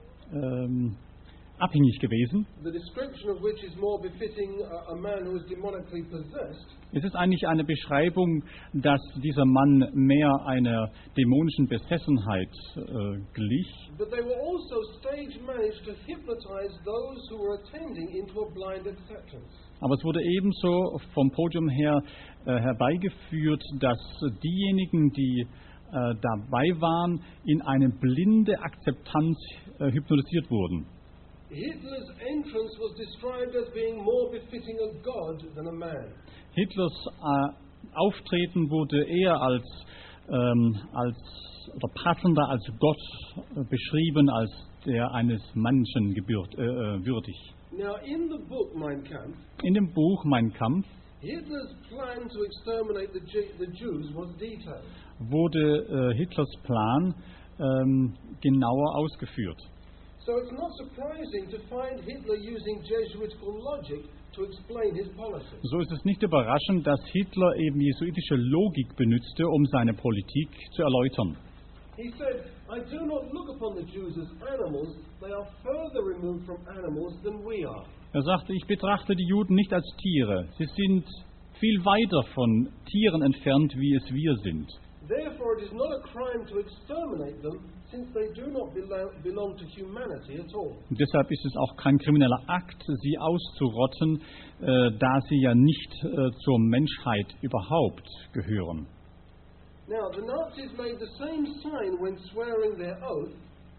ähm, abhängig gewesen. The description of which is more befitting a, a man who is demonically possessed. Es ist eigentlich eine Beschreibung, dass dieser Mann mehr einer dämonischen Besessenheit äh, glich. But they were also stage managed to hypnotize those who were attending into a blind acceptance. Aber es wurde ebenso vom Podium her äh, herbeigeführt, dass diejenigen, die äh, dabei waren, in eine blinde Akzeptanz äh, hypnotisiert wurden. Hitler's entrance was described as being more befitting a god than a man. Hitlers äh, Auftreten wurde eher als, ähm, als oder passender als Gott äh, beschrieben, als der eines Menschen gebührt, äh, äh, würdig. Now, in the book Mein Kampf, In dem Buch Mein Kampf Hitler's plan to exterminate the, Ju- the Jews was detailed. wurde äh, Hitlers Plan ähm, genauer ausgeführt. So it's not surprising to find Hitler using Jesuitical logic to explain his policy. So ist es nicht überraschend, dass Hitler eben jesuitische Logik benutzte, um seine Politik zu erläutern. He said, "I do not look upon the Jews as animals. They are further removed from animals than we are." Er sagte, ich betrachte die Juden nicht als Tiere. Sie sind viel weiter von Tieren entfernt, wie es wir sind. Therefore, it is not a crime to exterminate them, since they do not belo- belong to humanity at all. Und deshalb ist es auch kein krimineller Akt, sie auszurotten, äh, da sie ja nicht äh, zur Menschheit überhaupt gehören. Now, the Nazis made the same sign when swearing their oath,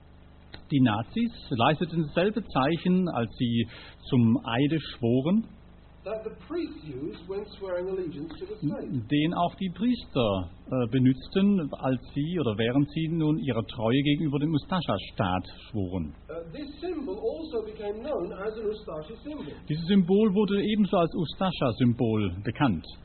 Die Nazis leisteten dasselbe Zeichen, als sie zum Eide schworen, that the priests used when swearing allegiance to the state. den auch die Priester äh, benutzten, als sie oder während sie nun ihre Treue gegenüber dem Ustascha-Staat schworen. Uh, this symbol also became known as an Ustashi symbol. Dieses Symbol wurde ebenso als Ustascha-Symbol bekannt.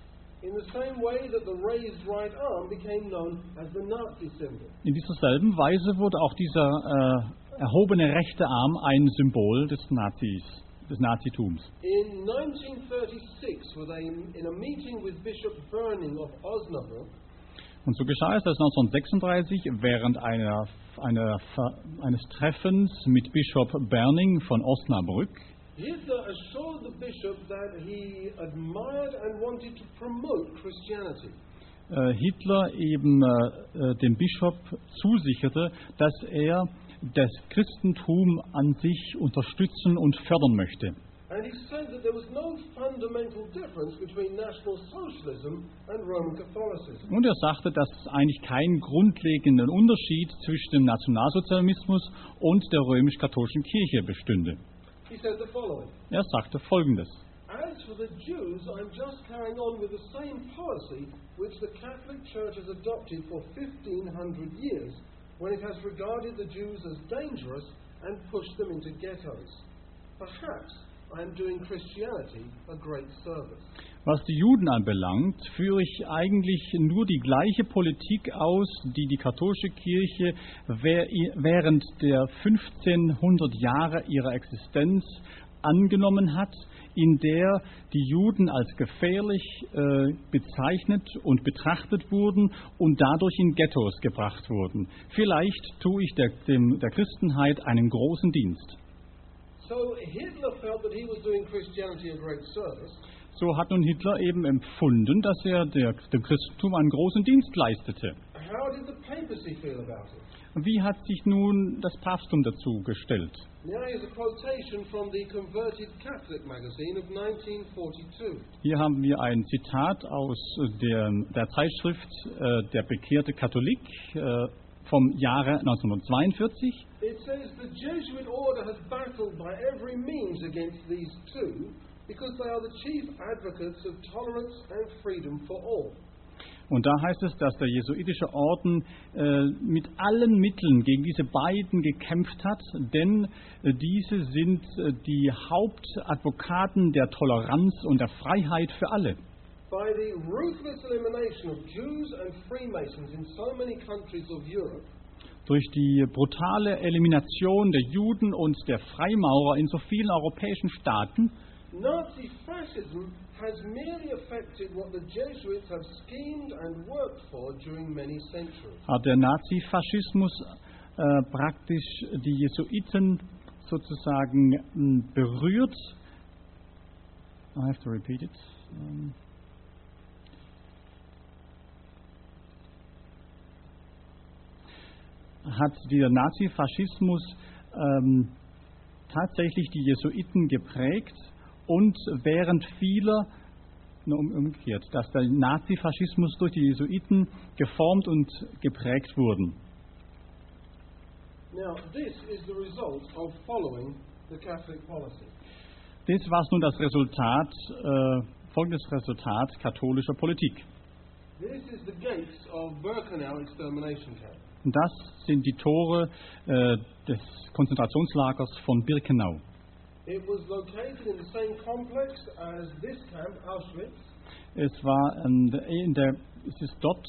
in the same way that the raised right arm became known as the Nazi symbol. In dieser selben Weise wurde auch dieser äh, erhobene rechte Arm ein Symbol des Nazis, des Nazitums. In nineteen thirty-six, were they in, in a meeting with Bishop Burning of Osnabrück, Und so geschah es, dass neunzehnhundertsechsunddreißig während einer, einer, eines Treffens mit Bischof Berning von Osnabrück Hitler assured the bishop that he admired and wanted to promote Christianity. äh, Hitler eben äh, dem Bischof zusicherte, dass er das Christentum an sich unterstützen und fördern möchte. And he said that there was no fundamental difference between National Socialism and Roman Catholicism. Und er sagte, dass es eigentlich keinen grundlegenden Unterschied zwischen dem Nationalsozialismus und der römisch-katholischen Kirche bestünde. He said the following: Er sagte Folgendes: As for the Jews, I'm just carrying on with the same policy which the Catholic Church has adopted for fifteen hundred years, when it has regarded the Jews as dangerous and pushed them into ghettos. Perhaps I am doing Christianity a great service. Was die Juden anbelangt, führe ich eigentlich nur die gleiche Politik aus, die die katholische Kirche während der fünfzehnhundert Jahre ihrer Existenz angenommen hat, in der die Juden als gefährlich äh, bezeichnet und betrachtet wurden und dadurch in Ghettos gebracht wurden. Vielleicht tue ich der, dem, der Christenheit einen großen Dienst. So Hitler felt that he was doing Christianity a great service. So hat nun Hitler eben empfunden, dass er der, dem Christentum einen großen Dienst leistete. How did the papacy feel about it? Wie hat sich nun das Papsttum dazu gestellt? Now here's a quotation from the Converted Catholic magazine of nineteen forty-two. Hier haben wir ein Zitat aus der, der Zeitschrift äh, Der bekehrte Katholik äh, vom Jahre neunzehnhundertzweiundvierzig. It says the Jesuit order has battled by every means against these two because they are the chief advocates of tolerance and freedom for all. Und da heißt es, dass der jesuitische Orden äh, mit allen Mitteln gegen diese beiden gekämpft hat, denn äh, diese sind äh, die Hauptadvokaten der Toleranz und der Freiheit für alle. By the ruthless elimination of Jews and Freemasons in so many countries of Europe, durch die brutale Elimination der Juden und der Freimaurer in so vielen europäischen Staaten Nazi fascism has merely affected what the Jesuits have schemed and worked for during many centuries. hat der Nazifaschismus äh, praktisch die Jesuiten sozusagen m, berührt. I have to repeat it. Um, hat der Nazifaschismus ähm, tatsächlich die Jesuiten geprägt und während vieler, ne, um, umgekehrt, dass der Nazifaschismus durch die Jesuiten geformt und geprägt wurden. Now, this is the result of following the Catholic policy. Das war nun das Resultat, äh, folgendes Resultat katholischer Politik. This is the gates of Birkenau extermination camp. Und das sind die Tore äh, des Konzentrationslagers von Birkenau. It was located in the same complex as this camp, Auschwitz. Es war ähm, in der, es ist dort,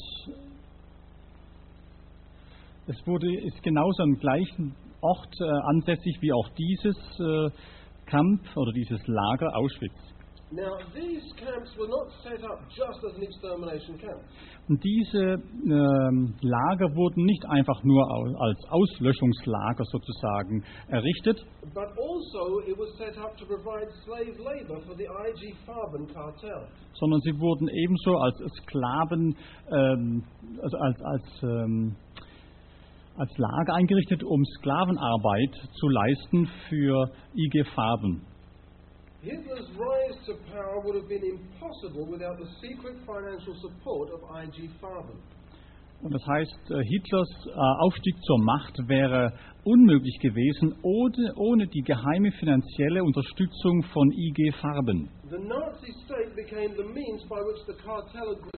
es wurde, ist genauso am gleichen Ort äh, ansässig wie auch dieses äh, Camp oder dieses Lager Auschwitz. Now, these camps were not set up just as an extermination camp. Und diese ähm, Lager wurden nicht einfach nur au- als Auslöschungslager sozusagen errichtet, But also, it was set up to provide slave labor for the I G Farben cartel. sondern sie wurden ebenso als Sklaven, ähm, also als, als, ähm, als Lager eingerichtet, um Sklavenarbeit zu leisten für I G Farben. Hitler's rise to power would have been impossible without the secret financial support of I G Farben. Und das heißt, äh, Hitlers äh, Aufstieg zur Macht wäre unmöglich gewesen ohne, ohne die geheime finanzielle Unterstützung von I G Farben. The Nazi state became the means by which the cartel agreed